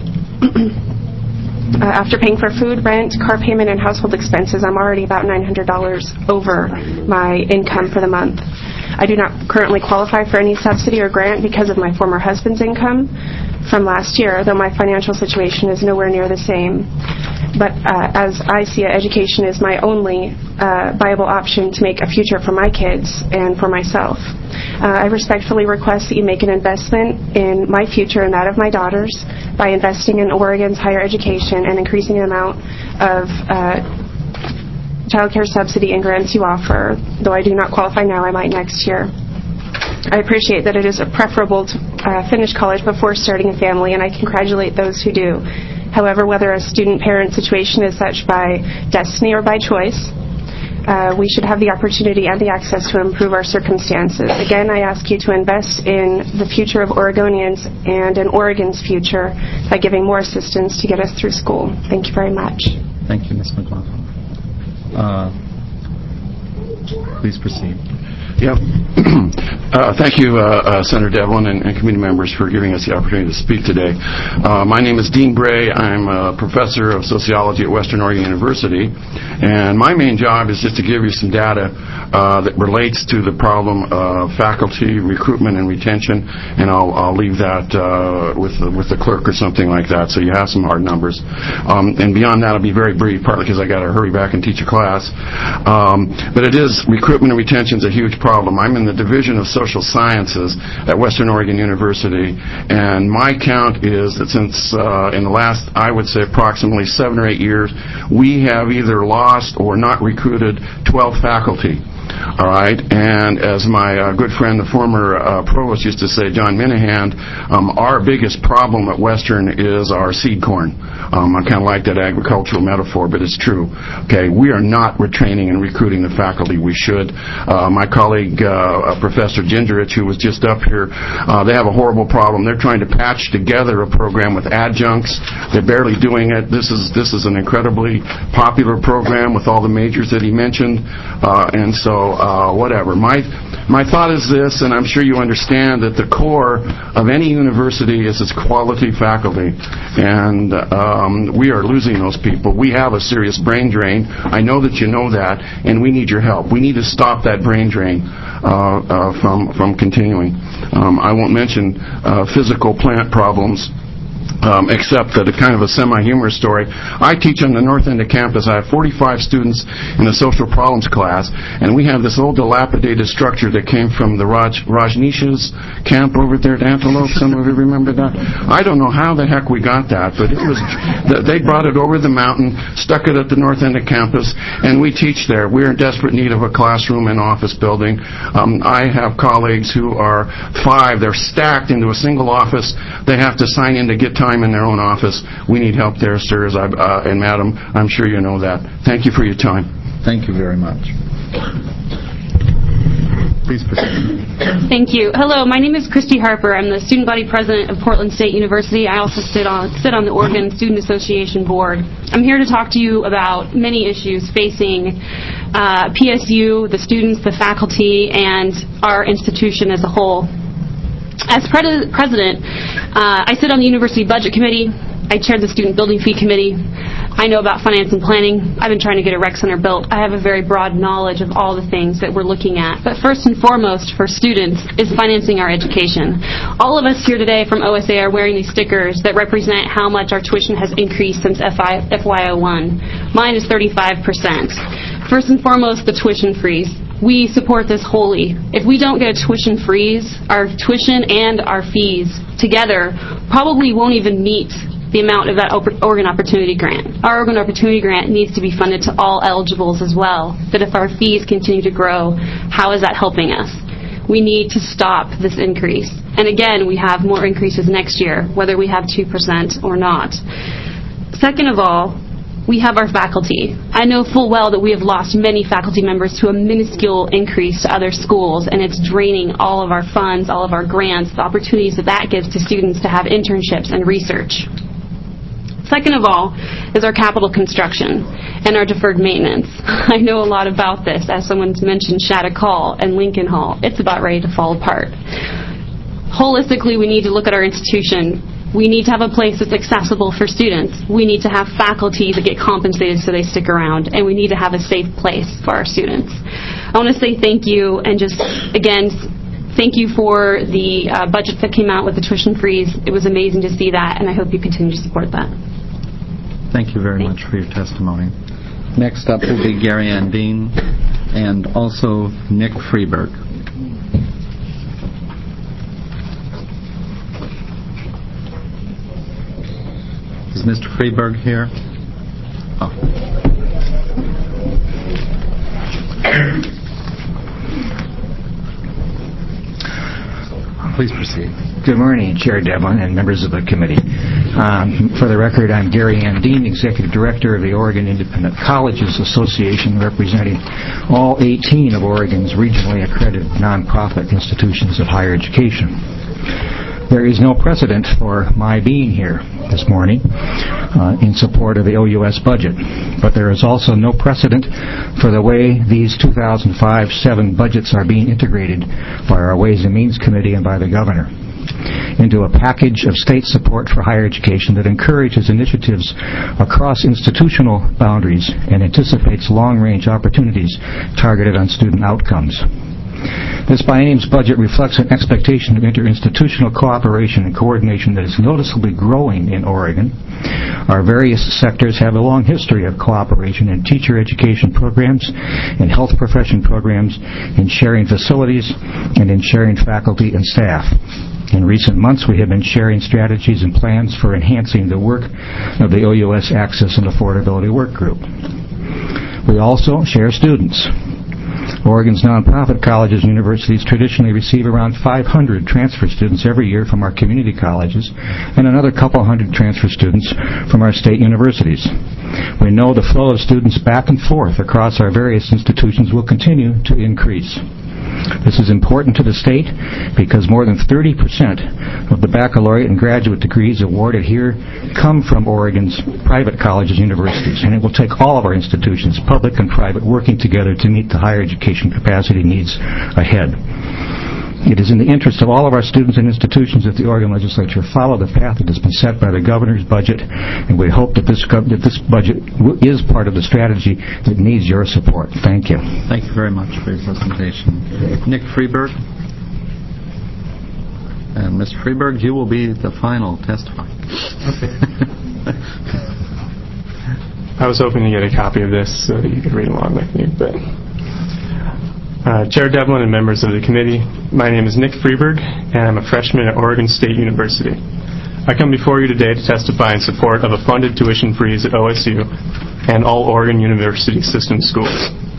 S5: Uh, after paying for food, rent, car payment, and household expenses, I'm already about nine hundred dollars over my income for the month. I do not currently qualify for any subsidy or grant because of my former husband's income from last year, though my financial situation is nowhere near the same. But uh, as I see it, education is my only uh, viable option to make a future for my kids and for myself. Uh, I respectfully request that you make an investment in my future and that of my daughters by investing in Oregon's higher education and increasing the amount of uh, child care subsidy and grants you offer. Though I do not qualify now, I might next year. I appreciate that it is preferable to uh, finish college before starting a family, and I congratulate those who do. However, whether a student-parent situation is such by destiny or by choice, uh, we should have the opportunity and the access to improve our circumstances. Again, I ask you to invest in the future of Oregonians and in Oregon's future by giving more assistance to get us through school. Thank you very much.
S1: Thank you, Miz McLaughlin. Uh, please proceed.
S24: Yep. uh, thank you, uh, uh, Senator Devlin and, and committee members for giving us the opportunity to speak today. Uh, my name is Dean Bray. I'm a professor of sociology at Western Oregon University, and my main job is just to give you some data
S10: uh, that relates to the problem of faculty recruitment and retention, and I'll, I'll leave that uh, with, the, with the clerk or something like that, so you have some hard numbers. Um, and beyond that, I'll be very brief, partly because I got to hurry back and teach a class. Um, but it is, recruitment and retention is a huge problem. I'm in the Division of Social Sciences at Western Oregon University, and my count is that since uh, in the last, I would say, approximately seven or eight years, we have either lost or not recruited twelve faculty. All right, and as my uh, good friend, the former uh, provost used to say, John Minahan, um, our biggest problem at Western is our seed corn. Um, I kind of like that agricultural metaphor, but it's true. Okay, we are not retraining and recruiting the faculty we should. Uh, my colleague, uh, Professor Gingerich, who was just up here, uh, they have a horrible problem. They're trying to patch together a program with adjuncts. They're barely doing it. This is this is an incredibly popular program with all the majors that he mentioned, uh, and so. Uh, whatever. My my thought is this, and I'm sure you understand that the core of any university is its quality faculty, and um, we are losing those people. We have a serious brain drain. I know that you know that, and we need your help. We need to stop that brain drain uh, uh, from from continuing. Um, I won't mention uh, physical plant problems. Um, except that a kind of a semi-humorous story. I teach on the north end of campus. I have forty-five students in the social problems class, and we have this old dilapidated structure that came from the Raj, Rajneesh's camp over there at Antelope. Some of you remember that? I don't know how the heck we got that, but it was. They brought it over the mountain, stuck it at the north end of campus, and we teach there. We're in desperate need of a classroom and office building. Um, I have colleagues who are five. They're stacked into a single office. They have to sign in to get time in their own office. We need help there, sirs, uh, and madam. I'm sure you know that. Thank you for your time.
S1: Thank you very much. Please proceed.
S19: Thank you. Hello, my name is Christy Harper. I'm the student body president of Portland State University. I also sit on sit on the Oregon Student Association board. I'm here to talk to you about many issues facing uh, P S U, the students, the faculty, and our institution as a whole. As pre- president, uh, I sit on the University Budget Committee. I chair the Student Building Fee Committee. I know about finance and planning. I've been trying to get a rec center built. I have a very broad knowledge of all the things that we're looking at. But first and foremost for students is financing our education. All of us here today from O S A are wearing these stickers that represent how much our tuition has increased since F Y oh one. Mine is thirty-five percent. First and foremost, the tuition freeze. We support this wholly. If we don't get a tuition freeze, our tuition and our fees together probably won't even meet the amount of that Oregon Opportunity Grant. Our Oregon Opportunity Grant needs to be funded to all eligibles as well. But if our fees continue to grow, how is that helping us? We need to stop this increase. And again, we have more increases next year, whether we have two percent or not. Second of all, we have our faculty. I know full well that we have lost many faculty members to a minuscule increase to other schools, and it's draining all of our funds, all of our grants, the opportunities that that gives to students to have internships and research. Second of all is our capital construction and our deferred maintenance. I know a lot about this, as someone's mentioned Shattuck Hall and Lincoln Hall. It's about ready to fall apart. Holistically, we need to look at our institution. We need to have a place that's accessible for students. We need to have faculty that get compensated so they stick around. And we need to have a safe place for our students. I want to say thank you and just, again, thank you for the uh, budget that came out with the tuition freeze. It was amazing to see that, and I hope you continue to support that.
S1: Thank you very much for your testimony. Next up will be Gary Ann Dean and also Nick Freeberg. Is Mister Freeberg here? Oh. Please proceed.
S20: Good morning, Chair Devlin and members of the committee. Um, for the record, I'm Gary Ann Dean, Executive Director of the Oregon Independent Colleges Association, representing all eighteen of Oregon's regionally accredited nonprofit institutions of higher education. There is no precedent for my being here this morning uh, in support of the O U S budget, but there is also no precedent for the way these two thousand five seven budgets are being integrated by our Ways and Means Committee and by the Governor. into a package of state support for higher education that encourages initiatives across institutional boundaries and anticipates long-range opportunities targeted on student outcomes. This biennium's budget reflects an expectation of interinstitutional cooperation and coordination that is noticeably growing in Oregon. Our various sectors have a long history of cooperation in teacher education programs, in health profession programs, in sharing facilities, and in sharing faculty and staff. In recent months, we have been sharing strategies and plans for enhancing the work of the O U S Access and Affordability Work Group. We also share students. Oregon's nonprofit colleges and universities traditionally receive around five hundred transfer students every year from our community colleges and another couple hundred transfer students from our state universities. We know the flow of students back and forth across our various institutions will continue to increase. This is important to the state because more than thirty percent of the baccalaureate and graduate degrees awarded here come from Oregon's private colleges and universities, and it will take all of our institutions, public and private, working together to meet the higher education capacity needs ahead. It is in the interest of all of our students and institutions that the Oregon legislature follow the path that has been set by the governor's budget, and we hope that this, that this budget w- is part of the strategy that needs your support. Thank you.
S1: Thank you very much for your presentation. Nick Freeberg. And Mister Freeberg, you will be the final testifier.
S6: Okay. I was hoping to get a copy of this so that you could read along with me, but... Uh, Chair Devlin and members of the committee, my name is Nick Freeberg, and I'm a freshman at Oregon State University. I come before you today to testify in support of a funded tuition freeze at O S U and all Oregon University system schools.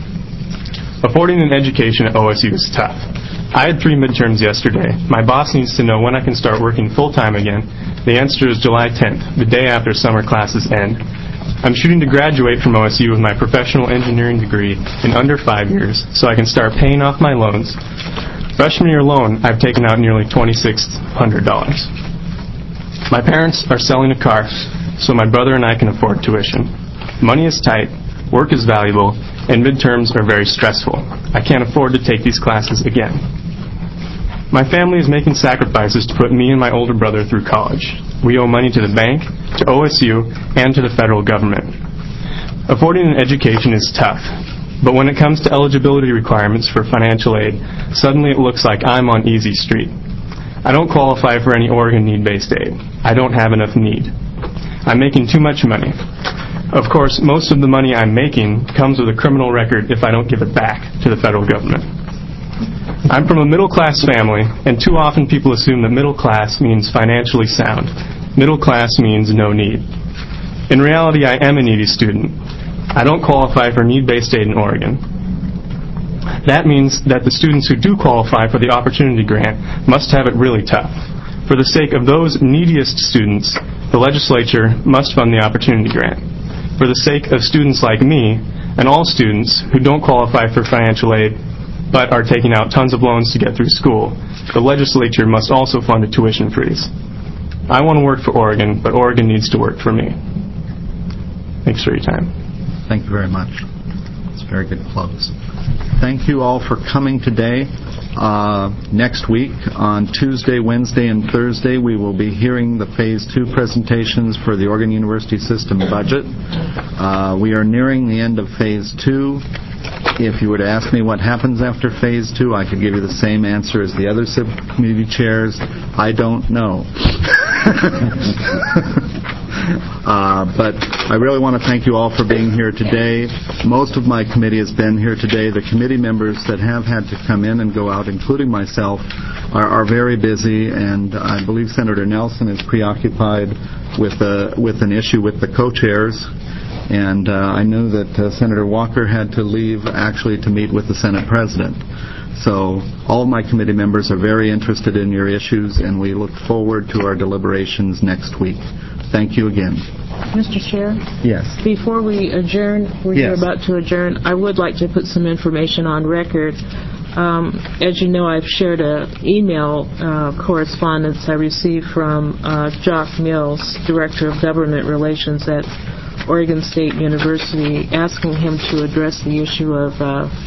S6: Affording an education at O S U is tough. I had three midterms yesterday. My boss needs to know when I can start working full-time again. The answer is July tenth, the day after summer classes end. I'm shooting to graduate from O S U with my professional engineering degree in under five years so I can start paying off my loans. Freshman year alone, I've taken out nearly twenty-six hundred dollars. My parents are selling a car so my brother and I can afford tuition. Money is tight, work is valuable, and midterms are very stressful. I can't afford to take these classes again. My family is making sacrifices to put me and my older brother through college. We owe money to the bank, to O S U, and to the federal government. Affording an education is tough, but when it comes to eligibility requirements for financial aid, suddenly it looks like I'm on easy street. I don't qualify for any Oregon need-based aid. I don't have enough need. I'm making too much money. Of course, most of the money I'm making comes with a criminal record if I don't give it back to the federal government. I'm from a middle-class family, and too often people assume that middle class means financially sound. Middle class means no need. In reality, I am a needy student. I don't qualify for need-based aid in Oregon. That means that the students who do qualify for the Opportunity Grant must have it really tough. For the sake of those neediest students, the legislature must fund the Opportunity Grant. For the sake of students like me, and all students who don't qualify for financial aid, but are taking out tons of loans to get through school, the legislature must also fund a tuition freeze. I want to work for Oregon, but Oregon needs to work for me. Thanks for your time.
S1: Thank you very much. It's a very good close. Thank you all for coming today. Uh, next week, on Tuesday, Wednesday, and Thursday, we will be hearing the Phase two presentations for the Oregon University System budget. Uh, we are nearing the end of Phase two. If you were to ask me what happens after Phase two, I could give you the same answer as the other subcommittee chairs. I don't know. uh, but I really want to thank you all for being here today. Most of my committee has been here today. The committee members that have had to come in and go out, including myself, are, are very busy, and I believe Senator Nelson is preoccupied with, a, with an issue with the co-chairs. And uh, I know that uh, Senator Walker had to leave actually to meet with the Senate President. So all of my committee members are very interested in your issues, and we look forward to our deliberations next week. Thank you again.
S11: Mister Chair?
S1: Yes.
S11: Before we adjourn, we're
S1: yes.
S11: about to adjourn, I would like to put some information on record. Um, as you know, I've shared an email uh, correspondence I received from uh, Jock Mills, Director of Government Relations at Oregon State University, asking him to address the issue of uh,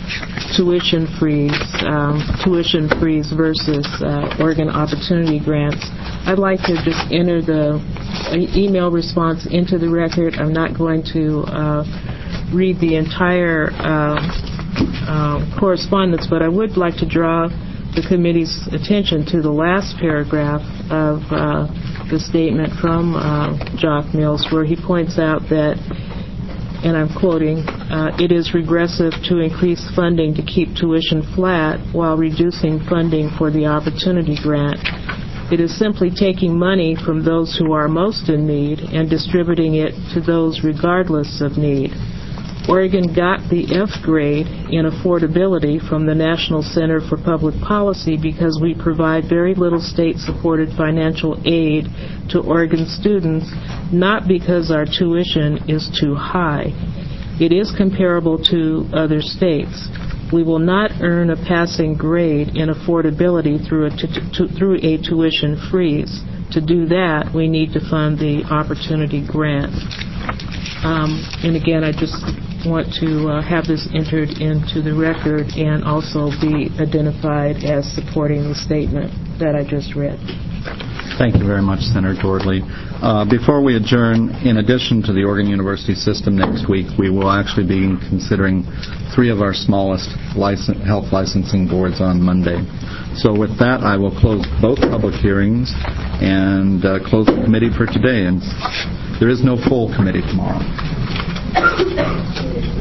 S11: tuition freeze, um, tuition freeze versus uh, Oregon Opportunity Grants. I'd like to just enter the e- email response into the record. I'm not going to uh, read the entire uh, uh, correspondence, but I would like to draw the committee's attention to the last paragraph of uh, the statement from uh, Jock Mills, where he points out that, and I'm quoting, uh, it is regressive to increase funding to keep tuition flat while reducing funding for the Opportunity Grant. It is simply taking money from those who are most in need and distributing it to those regardless of need. Oregon got the F grade in affordability from the National Center for Public Policy because we provide very little state-supported financial aid to Oregon students, not because our tuition is too high. It is comparable to other states. We will not earn a passing grade in affordability through a, t- t- through a tuition freeze. To do that, we need to fund the Opportunity Grant. Um, and again, I just want to uh, have this entered into the record and also be identified as supporting the statement that I just read.
S1: Thank you very much, Senator Gordley. Uh, before we adjourn, in addition to the Oregon University system next week, we will actually be considering three of our smallest license, health licensing boards on Monday. So with that, I will close both public hearings and uh, close the committee for today. And there is no full committee tomorrow.